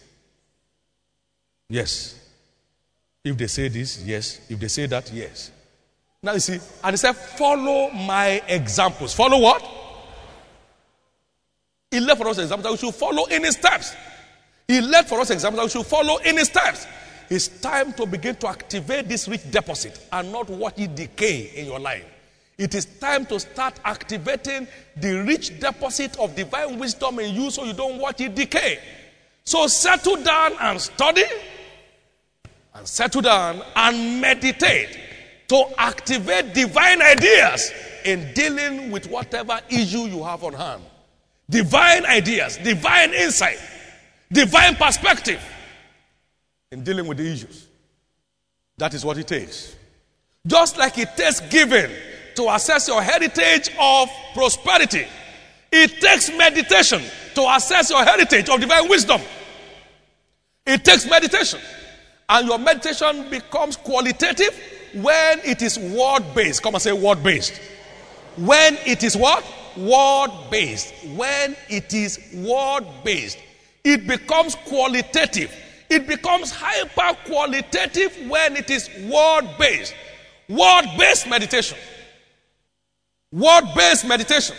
Yes. If they say this, yes. If they say that, yes. Now you see, and he said, follow my examples. Follow what? He left for us examples that we should follow in his steps. He left for us examples that we should follow in his steps. It's time to begin to activate this rich deposit and not watch it decay in your life. It is time to start activating the rich deposit of divine wisdom in you so you don't watch it decay. So settle down and study, and settle down and meditate to activate divine ideas in dealing with whatever issue you have on hand. Divine ideas, divine insight, divine perspective in dealing with the issues. That is what it takes. Just like it takes giving to assess your heritage of prosperity, it takes meditation to assess your heritage of divine wisdom. It takes meditation. And your meditation becomes qualitative when it is word-based. Come and say word-based. When it is what? Word-based. When it is word-based, it becomes qualitative. It becomes hyper-qualitative when it is word-based. Word-based meditation. Word-based meditation.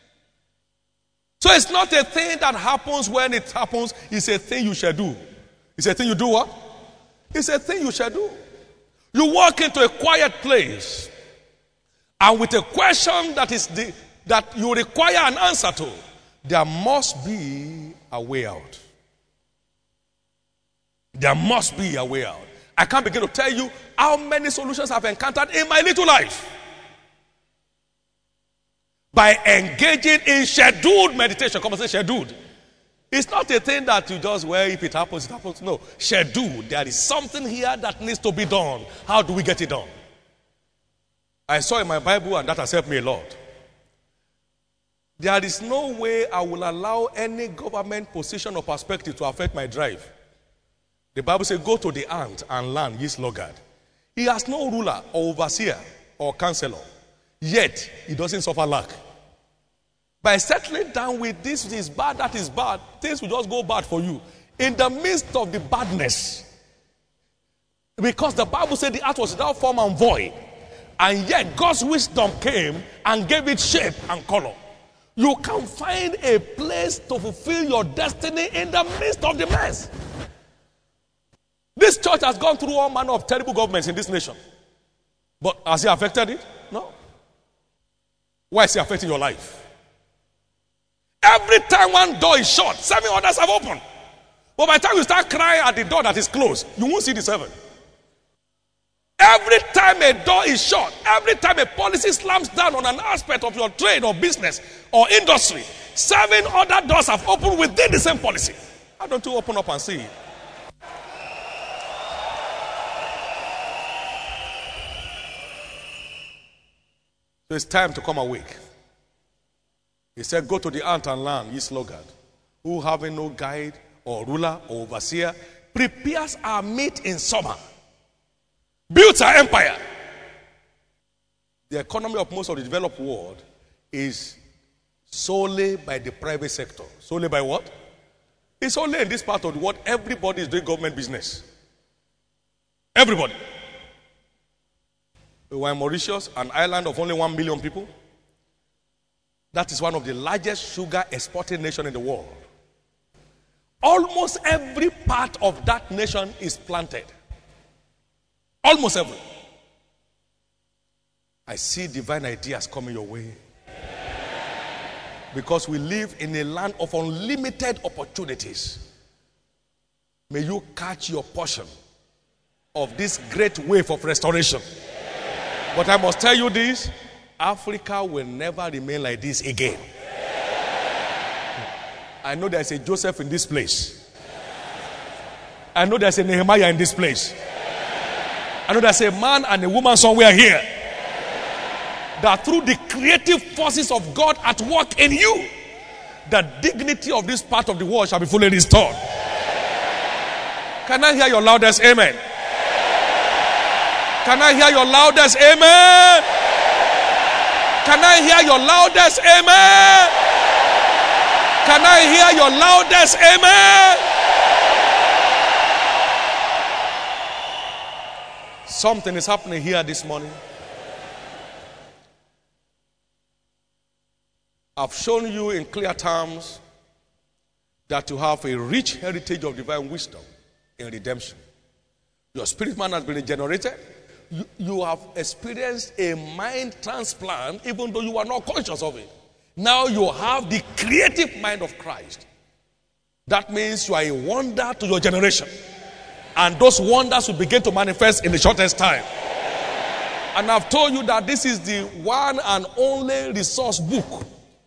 So it's not a thing that happens when it happens. It's a thing you shall do. It's a thing you do what? It's a thing you shall do. You walk into a quiet place, and with a question that is the, that you require an answer to, there must be a way out. There must be a way out. I can't begin to tell you how many solutions I've encountered in my little life by engaging in scheduled meditation. Come and say scheduled. It's not a thing that you just, well, if it happens, it happens. No, scheduled. There is something here that needs to be done. How do we get it done? I saw in my Bible, and that has helped me a lot. There is no way I will allow any government position or perspective to affect my drive. The Bible says, go to the ant and learn, ye sluggard. He has no ruler or overseer or counselor. Yet, he doesn't suffer lack. By settling down with this is bad, that is bad, things will just go bad for you. In the midst of the badness. Because the Bible said the earth was without form and void. And yet God's wisdom came and gave it shape and color. You can find a place to fulfill your destiny in the midst of the mess. This church has gone through all manner of terrible governments in this nation. But has it affected it? No. Why is it affecting your life? Every time one door is shut, seven others have opened. But by the time you start crying at the door that is closed, you won't see the seven. Every time a door is shut, every time a policy slams down on an aspect of your trade or business or industry, seven other doors have opened within the same policy. Why don't you open up and see it? So it's time to come awake. He said, go to the ant and learn, ye sluggard, who having no guide or ruler or overseer, prepares our meat in summer, builds our empire. The economy of most of the developed world is solely by the private sector. Solely by what? It's only in this part of the world everybody is doing government business. Everybody. We were in Mauritius, an island of only one million people. That is one of the largest sugar exporting nations in the world. Almost every part of that nation is planted. Almost every. I see divine ideas coming your way. Because we live in a land of unlimited opportunities. May you catch your portion of this great wave of restoration. But I must tell you this, Africa will never remain like this again. I know there's a Joseph in this place. I know there's a Nehemiah in this place. I know there's a man and a woman somewhere here. That through the creative forces of God at work in you, the dignity of this part of the world shall be fully restored. Can I hear your loudest amen? Can I hear your loudest amen? Can I hear your loudest amen? Can I hear your loudest amen? Something is happening here this morning. I've shown you in clear terms that you have a rich heritage of divine wisdom in redemption. Your spirit man has been regenerated. You, you have experienced a mind transplant even though you are not conscious of it. Now you have the creative mind of Christ. That means you are a wonder to your generation. And those wonders will begin to manifest in the shortest time. And I've told you that this is the one and only resource book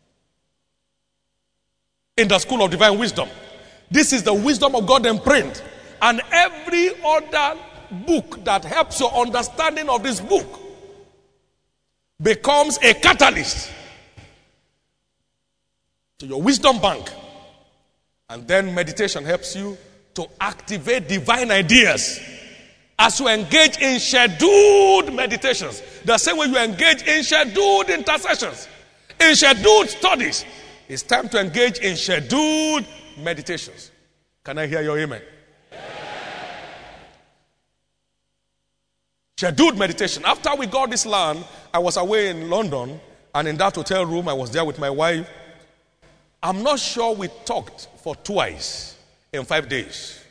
in the school of divine wisdom. This is the wisdom of God in print. And every other book that helps your understanding of this book becomes a catalyst to your wisdom bank. And then meditation helps you to activate divine ideas as you engage in scheduled meditations. The same way you engage in scheduled intercessions, in scheduled studies. It's time to engage in scheduled meditations. Can I hear your amen? Scheduled meditation. After we got this land, I was away in London, and in that hotel room, I was there with my wife. I'm not sure we talked for twice in five days.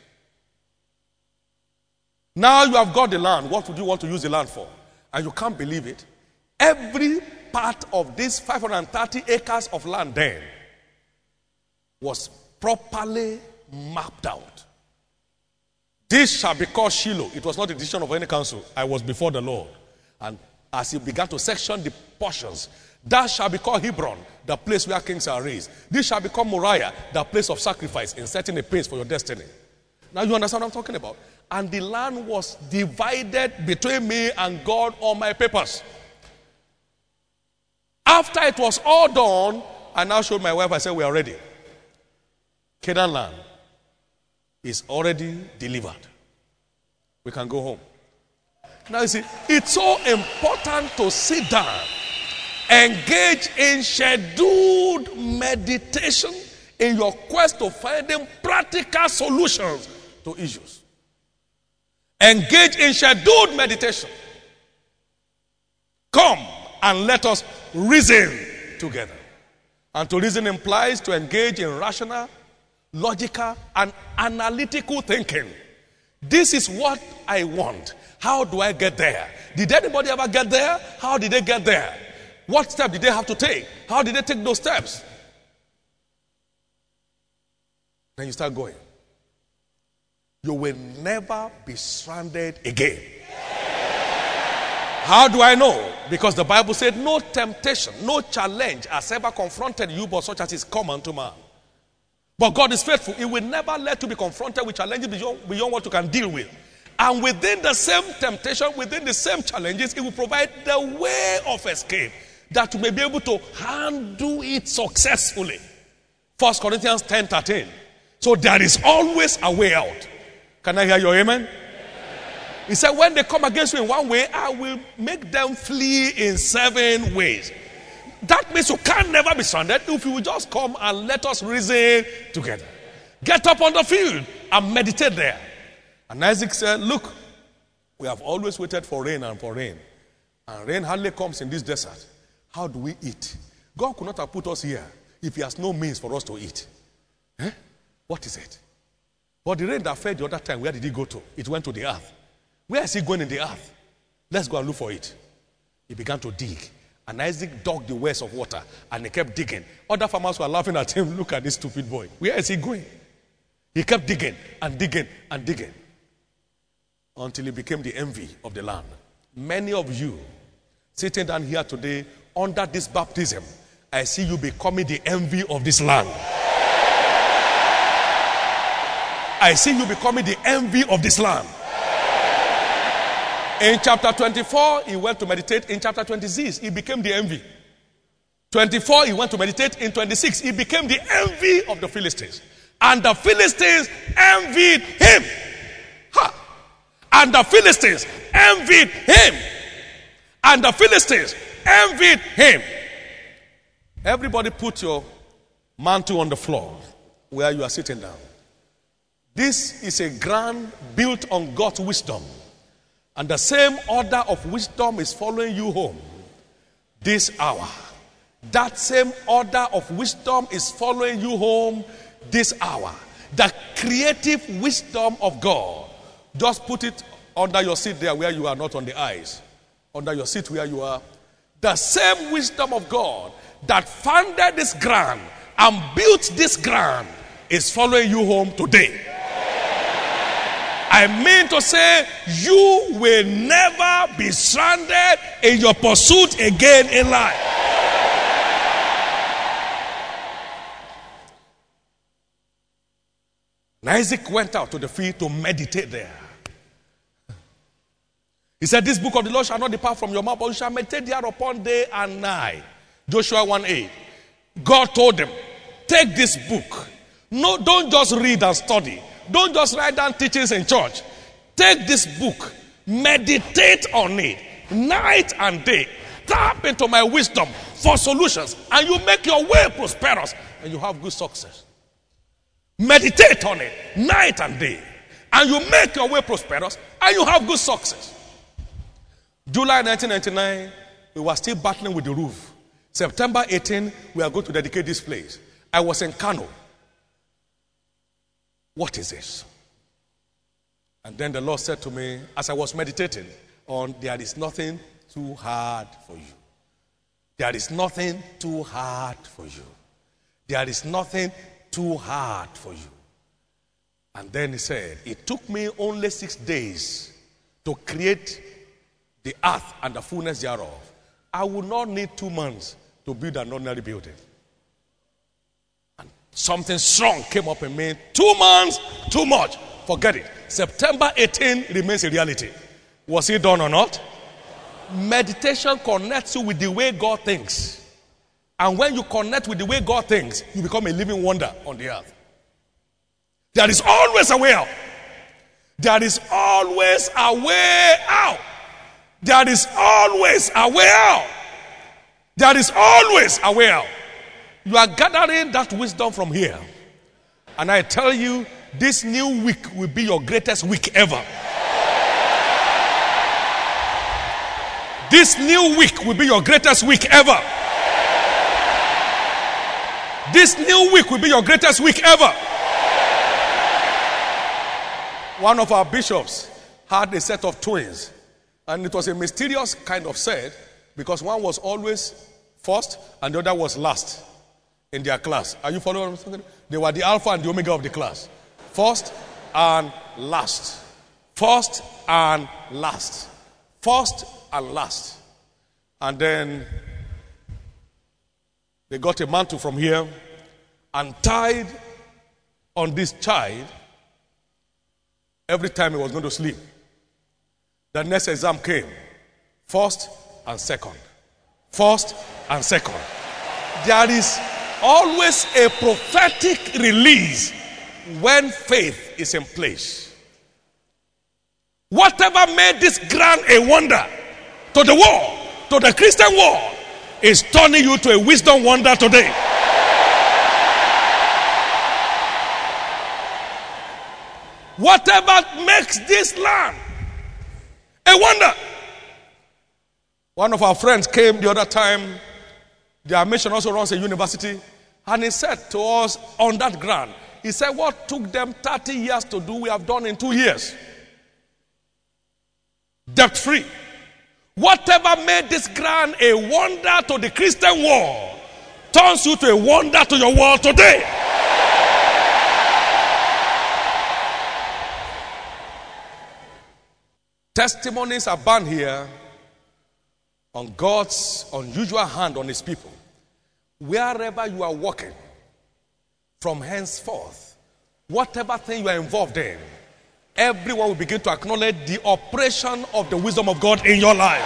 Now you have got the land. What would you want to use the land for? And you can't believe it. Every part of this five hundred thirty acres of land then was properly mapped out. This shall be called Shiloh. It was not a decision of any council. I was before the Lord. And as he began to section the portions, that shall be called Hebron, the place where kings are raised. This shall become Moriah, the place of sacrifice in setting a pace for your destiny. Now you understand what I'm talking about? And the land was divided between me and God on my papers. After it was all done, I now showed my wife, I said, we are ready. Canaan land is already delivered. We can go home. Now you see, it's so important to sit down, engage in scheduled meditation in your quest to finding practical solutions to issues. Engage in scheduled meditation. Come and let us reason together. And to reason implies to engage in rational, logical, and analytical thinking. This is what I want. How do I get there? Did anybody ever get there? How did they get there? What step did they have to take? How did they take those steps? Then you start going. You will never be stranded again. How do I know? Because the Bible said no temptation, no challenge has ever confronted you but such as is common to man. But God is faithful. He will never let you be confronted with challenges beyond, beyond what you can deal with. And within the same temptation, within the same challenges, He will provide the way of escape that you may be able to handle it successfully. First Corinthians ten thirteen. So there is always a way out. Can I hear your amen? He said, when they come against you in one way, I will make them flee in seven ways. That means you can never be stranded if you will just come and let us reason together. Get up on the field and meditate there. And Isaac said, look, we have always waited for rain and for rain. And rain hardly comes in this desert. How do we eat? God could not have put us here if He has no means for us to eat. Eh? What is it? But the rain that fell the other time, where did it go to? It went to the earth. Where is it going in the earth? Let's go and look for it. He began to dig. And Isaac dug the wells of water. And he kept digging. Other farmers were laughing at him. Look at this stupid boy. Where is he going? He kept digging and digging and digging. Until he became the envy of the land. Many of you sitting down here today under this baptism, I see you becoming the envy of this land. I see you becoming the envy of this land. In chapter twenty-four, he went to meditate. In chapter twenty-six, he became the envy. twenty-four, he went to meditate. In twenty-six, he became the envy of the Philistines. And the Philistines envied him. Ha! And the Philistines envied him. And the Philistines envied him. Everybody put your mantle on the floor where you are sitting down. This is a ground built on God's wisdom. And the same order of wisdom is following you home this hour. That same order of wisdom is following you home this hour. The creative wisdom of God. Just put it under your seat there where you are, not on the eyes. Under your seat where you are. The same wisdom of God that founded this ground and built this ground is following you home today. I mean to say, you will never be stranded in your pursuit again in life. And Isaac went out to the field to meditate there. He said, this book of the Lord shall not depart from your mouth, but you shall meditate thereupon day and night. Joshua one eight. God told them, take this book. No, don't just read and study. Don't just write down teachings in church. Take this book. Meditate on it. Night and day. Tap into my wisdom for solutions. And you make your way prosperous. And you have good success. Meditate on it. Night and day. And you make your way prosperous. And you have good success. July nineteen ninety-nine, we were still battling with the roof. September eighteenth, we are going to dedicate this place. I was in Kano. What is this? And then the Lord said to me, as I was meditating on, there is nothing too hard for you. There is nothing too hard for you. There is nothing too hard for you. And then he said, it took me only six days to create the earth and the fullness thereof. I will not need two months to build an ordinary building. Something strong came up in me. Two months, too much. Forget it. September eighteenth remains a reality. Was it done or not? Meditation connects you with the way God thinks. And when you connect with the way God thinks, you become a living wonder on the earth. There is always a way out. There is always a way out. There is always a way out. There is always a way out. You are gathering that wisdom from here. And I tell you, this new week will be your greatest week ever. This new week will be your greatest week ever. This new week will be your greatest week ever. One of our bishops had a set of twins. And it was a mysterious kind of set because one was always first and the other was last in their class. Are you following? They were the alpha and the omega of the class. First and last. First and last. First and last. And then they got a mantle from here and tied on this child every time he was going to sleep. The next exam came. First and second. First and second. There is always a prophetic release when faith is in place. Whatever made this grant a wonder to the world, to the Christian world, is turning you to a wisdom wonder today. Whatever makes this land a wonder. One of our friends came the other time. Their mission also runs a university. And he said to us on that ground, he said, what took them thirty years to do, we have done in two years. Debt free. Whatever made this ground a wonder to the Christian world turns you to a wonder to your world today. Testimonies are bound here on God's unusual hand on his people. Wherever you are walking, from henceforth, whatever thing you are involved in, everyone will begin to acknowledge the operation of the wisdom of God in your life.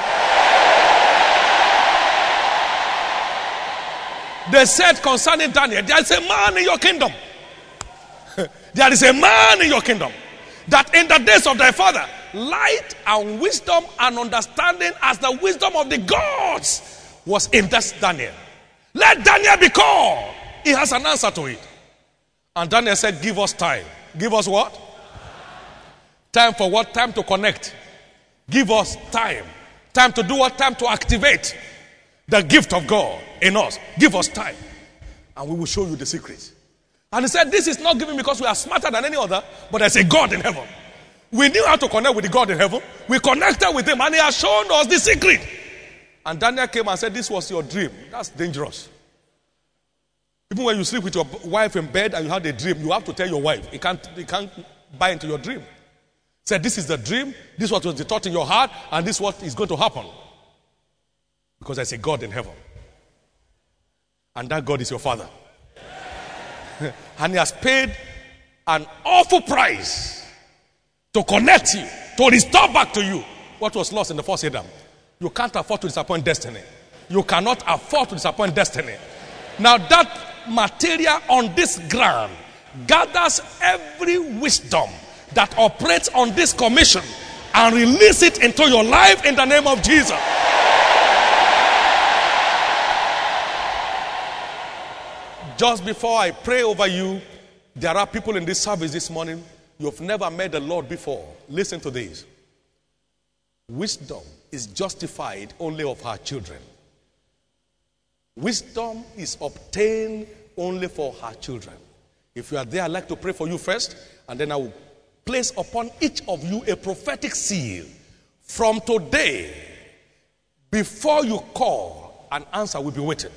They said concerning Daniel, there is a man in your kingdom. There is a man in your kingdom that in the days of thy father, light and wisdom and understanding as the wisdom of the gods was in this Daniel. Let Daniel be called. He has an answer to it. And Daniel said, give us time. Give us what? Time for what? Time to connect. Give us time. Time to do what? Time to activate the gift of God in us. Give us time. And we will show you the secret. And he said, this is not given because we are smarter than any other, but there's a God in heaven. We knew how to connect with the God in heaven. We connected with him and he has shown us the secret. And Daniel came and said, this was your dream. That's dangerous. Even when you sleep with your wife in bed and you have a dream, you have to tell your wife. He can't, he can't buy into your dream. He said, this is the dream. This is what was the thought in your heart. And this is what is going to happen. Because there's a God in heaven. And that God is your father. And he has paid an awful price to connect you, to restore back to you what was lost in the first Adam. You can't afford to disappoint destiny. You cannot afford to disappoint destiny. Now that material on this ground gathers every wisdom that operates on this commission and release it into your life in the name of Jesus. Just before I pray over you, there are people in this service this morning, you've never met the Lord before. Listen to this. Wisdom is justified only of her children. Wisdom is obtained only for her children. If you are there, I'd like to pray for you first, and then I will place upon each of you a prophetic seal. From today, before you call, an answer will be waiting.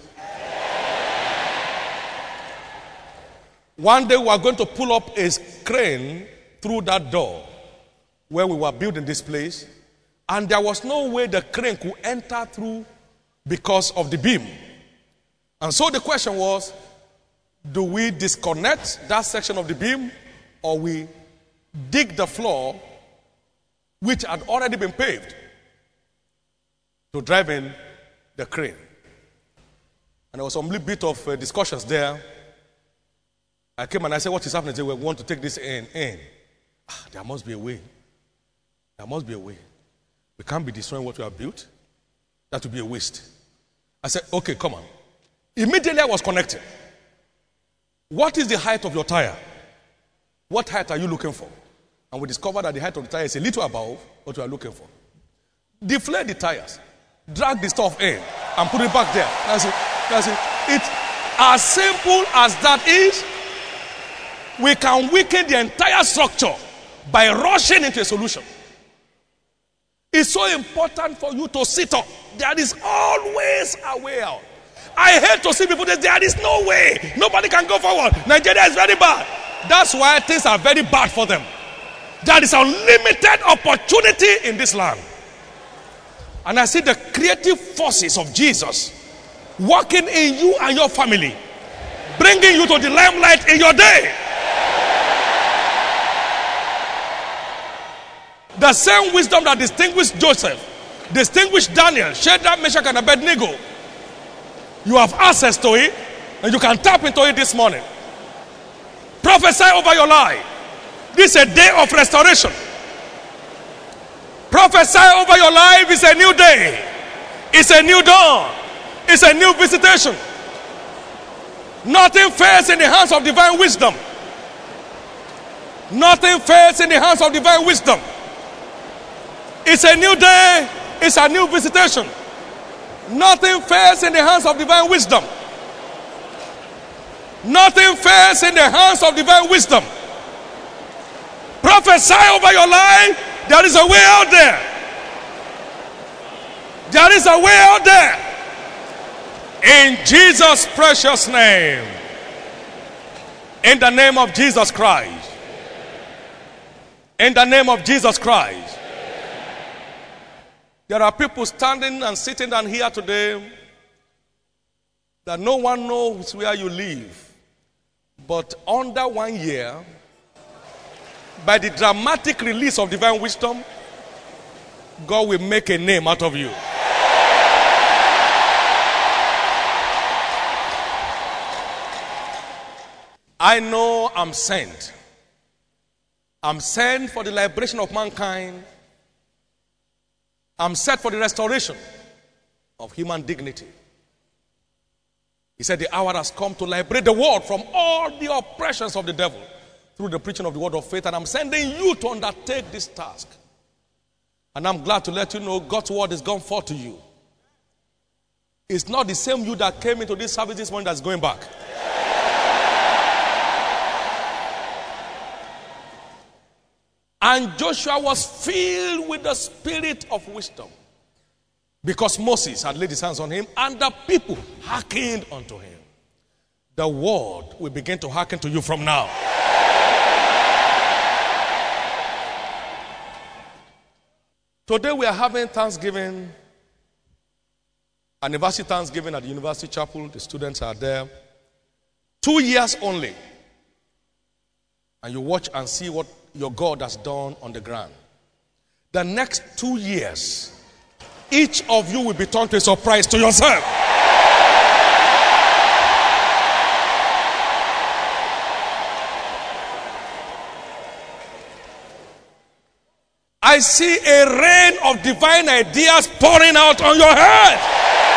One day we are going to pull up a crane through that door where we were building this place, and there was no way the crane could enter through because of the beam. And so the question was, do we disconnect that section of the beam, or we dig the floor which had already been paved to drive in the crane? And there was some little bit of uh, discussions there. I came and I said, what is happening? They said, we want to take this in. in. Ah, there must be a way. There must be a way. We can't be destroying what we have built. That would be a waste. I said, okay, come on. Immediately I was connected. What is the height of your tire? What height are you looking for? And we discovered that the height of the tire is a little above what we are looking for. Deflate the tires. Drag the stuff in and put it back there. That's it. That's it. It's as simple as that is. We can weaken the entire structure by rushing into a solution. It's so important for you to sit up. There is always a way out. I hate to see people say there is no way. Nobody can go forward. Nigeria is very bad. That's why things are very bad for them. There is unlimited opportunity in this land. And I see the creative forces of Jesus working in you and your family, bringing you to the limelight in your day. The same wisdom that distinguished Joseph, distinguished Daniel, Shadrach, Meshach, and Abednego. You have access to it, and you can tap into it this morning. Prophesy over your life. This is a day of restoration. Prophesy over your life. It's a new day. It's a new dawn. It's a new visitation. Nothing fails in the hands of divine wisdom. Nothing fails in the hands of divine wisdom. It's a new day. It's a new visitation. Nothing fails in the hands of divine wisdom. Nothing fails in the hands of divine wisdom. Prophesy over your life. There is a way out there. There is a way out there. In Jesus' precious name. In the name of Jesus Christ. In the name of Jesus Christ. There are people standing and sitting down here today that no one knows where you live. But under one year, by the dramatic release of divine wisdom, God will make a name out of you. I know I'm sent. I'm sent for the liberation of mankind. I'm set for the restoration of human dignity. He said the hour has come to liberate the world from all the oppressions of the devil through the preaching of the word of faith. And I'm sending you to undertake this task. And I'm glad to let you know God's word is gone forth to you. It's not the same you that came into this service this morning that's going back. And Joshua was filled with the spirit of wisdom, because Moses had laid his hands on him and the people hearkened unto him. The word will begin to hearken to you from now. Today we are having Thanksgiving, anniversary Thanksgiving at the University Chapel. The students are there. Two years only. And you watch and see what your God has done on the ground. The next two years, each of you will be turned to a surprise to yourself. I see a rain of divine ideas pouring out on your head.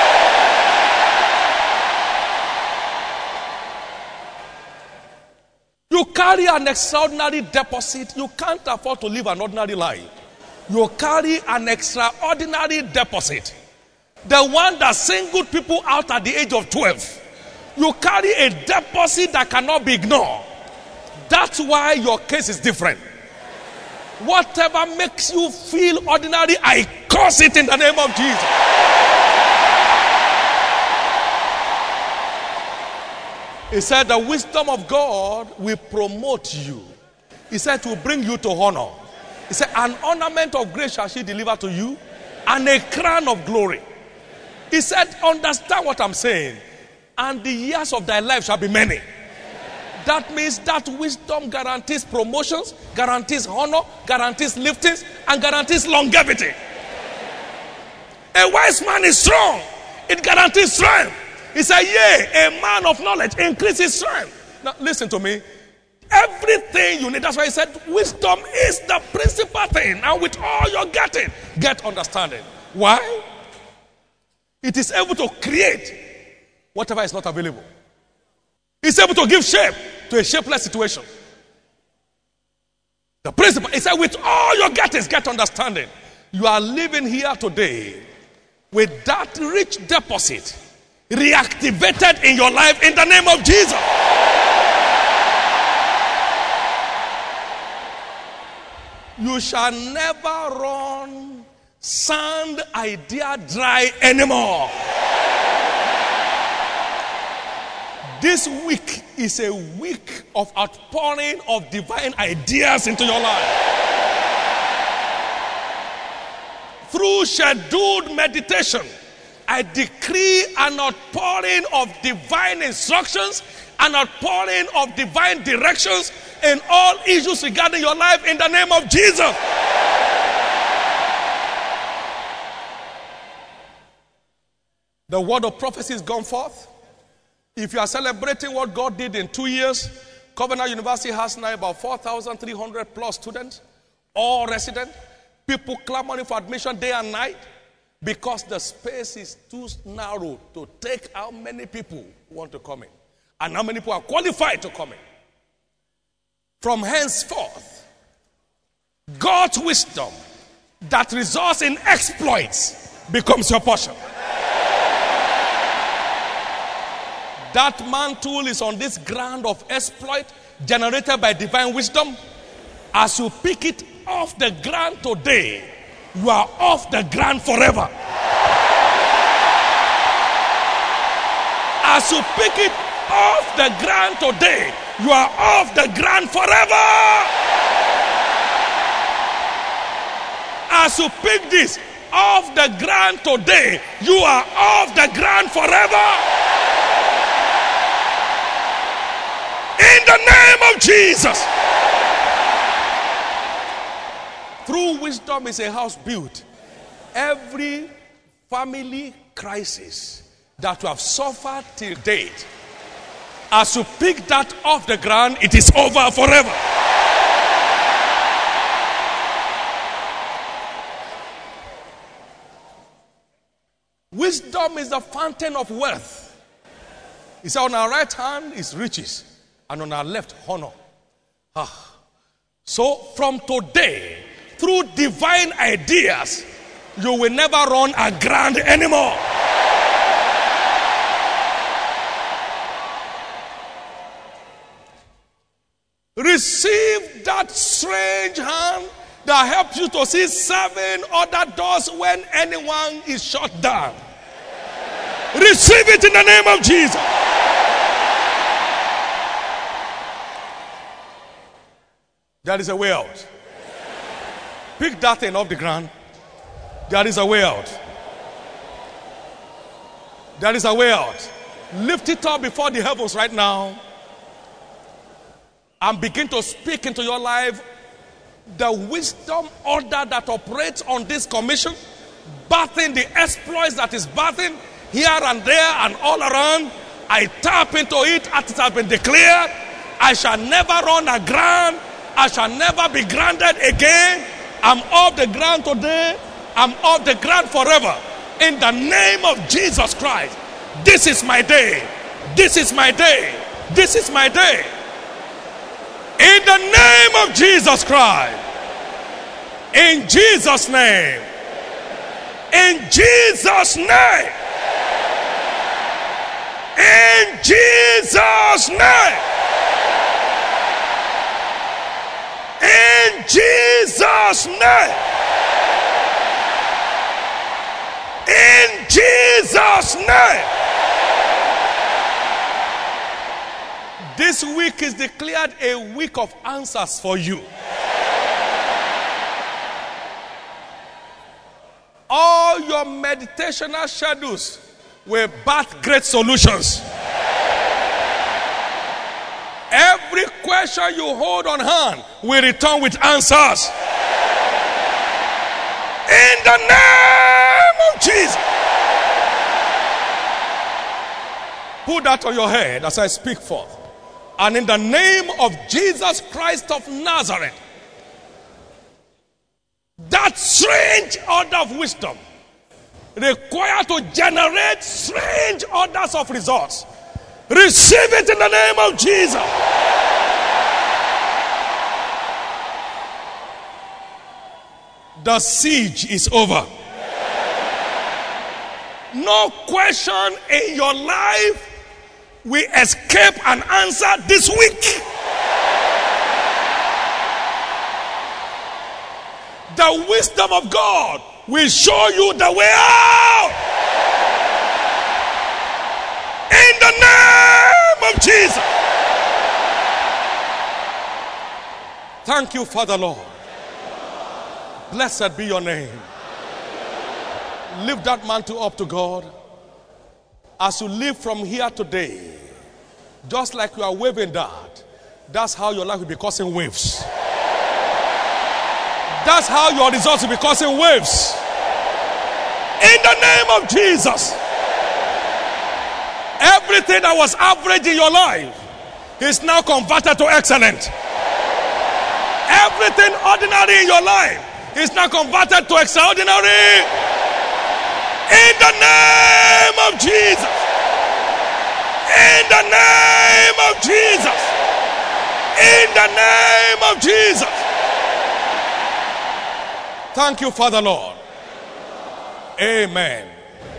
You carry an extraordinary deposit. You can't afford to live an ordinary life. You carry an extraordinary deposit. The one that singled people out at the age of twelve. You carry a deposit that cannot be ignored. That's why your case is different. Whatever makes you feel ordinary, I curse it in the name of Jesus. He said the wisdom of God will promote you. He said to will bring you to honor. He said an ornament of grace shall she deliver to you, and a crown of glory. He said understand what I'm saying. And the years of thy life shall be many. That means that wisdom guarantees promotions, guarantees honor, guarantees liftings, and guarantees longevity. A wise man is strong. It guarantees strength. He said, yea, a man of knowledge increases strength. Now listen to me. Everything you need. That's why he said wisdom is the principal thing. And with all you're getting, get understanding. Why? It is able to create whatever is not available. It's able to give shape to a shapeless situation. The principle, he said, with all your gettings, get understanding. You are living here today with that rich deposit reactivated in your life in the name of Jesus. You shall never run sand idea dry anymore. This week is a week of outpouring of divine ideas into your life. Through scheduled meditation, I decree an outpouring of divine instructions, an outpouring of divine directions in all issues regarding your life in the name of Jesus. The word of prophecy is gone forth. If you are celebrating what God did in two years, Covenant University has now about four thousand three hundred plus students, all resident, people clamoring for admission day and night because the space is too narrow to take how many people want to come in and how many people are qualified to come in. From henceforth, God's wisdom that results in exploits becomes your portion. That mantle is on this ground of exploit generated by divine wisdom. As you pick it off the ground today, you are off the ground forever. As you pick it off the ground today, you are off the ground forever. As you pick this off the ground today, you are off the ground forever. In the name of Jesus. Through wisdom is a house built. Every family crisis that you have suffered till date, as you pick that off the ground, it is over forever. Wisdom is the fountain of wealth. He said, on our right hand is riches, and on our left, honor. Ah. So from today, through divine ideas, you will never run aground anymore. Receive that strange hand that helps you to see seven other doors when anyone is shut down. Receive it in the name of Jesus. There is a way out. Pick that thing off the ground. There is a way out. There is a way out. Lift it up before the heavens right now and begin to speak into your life the wisdom order that operates on this commission, birthing the exploits that is birthing here and there and all around. I tap into it as it has been declared. I shall never run aground. I shall never be grounded again. I'm off the ground today. I'm off the ground forever. In the name of Jesus Christ. This is my day. This is my day. This is my day. In the name of Jesus Christ. In Jesus' name. In Jesus' name. In Jesus' name. In Jesus' name. In Jesus' name. This week is declared a week of answers for you. All your meditational schedules will birth great solutions. Every question you hold on hand will return with answers. In the name of Jesus. Put that on your head as I speak forth. And in the name of Jesus Christ of Nazareth, that strange order of wisdom required to generate strange orders of results, receive it in the name of Jesus. The siege is over. No question in your life will escape an answer this week. The wisdom of God will show you the way out. In the name of Jesus. Thank you, Father Lord. Blessed be your name. Lift that mantle up to God. As you live from here today, just like you are waving that, that's how your life will be causing waves. That's how your results will be causing waves. In the name of Jesus. Everything that was average in your life is now converted to excellent. Everything ordinary in your life is now converted to extraordinary. In the name of Jesus. In the name of Jesus. In the name of Jesus. Thank you, Father Lord. Amen.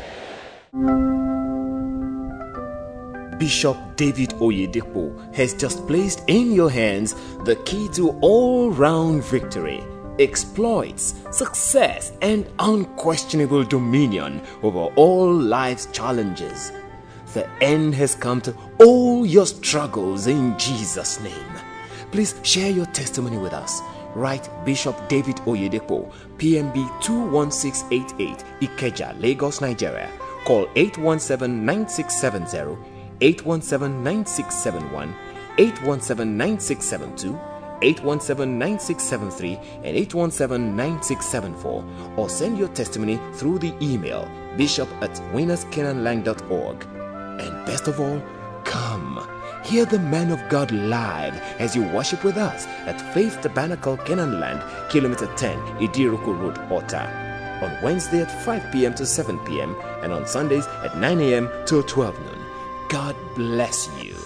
Bishop David Oyedepo has just placed in your hands the key to all-round victory, exploits, success, and unquestionable dominion over all life's challenges. The end has come to all your struggles in Jesus' name. Please share your testimony with us. Write Bishop David Oyedepo, P M B two one six eight eight, Ikeja, Lagos, Nigeria. Call eight one seven, nine six seven zero, eight one seven, nine six seven one, eight one seven, nine six seven two, eight one seven, nine six seven three, and eight one seven, nine six seven four, or send your testimony through the email bishop at winners canaan land dot org. And best of all, come, hear the man of God live as you worship with us at Faith Tabernacle, Canaan Land, Kilometer ten, Idiroko Road, Ota, on Wednesday at five p.m. to seven p.m. and on Sundays at nine a.m. to twelve noon. God bless you.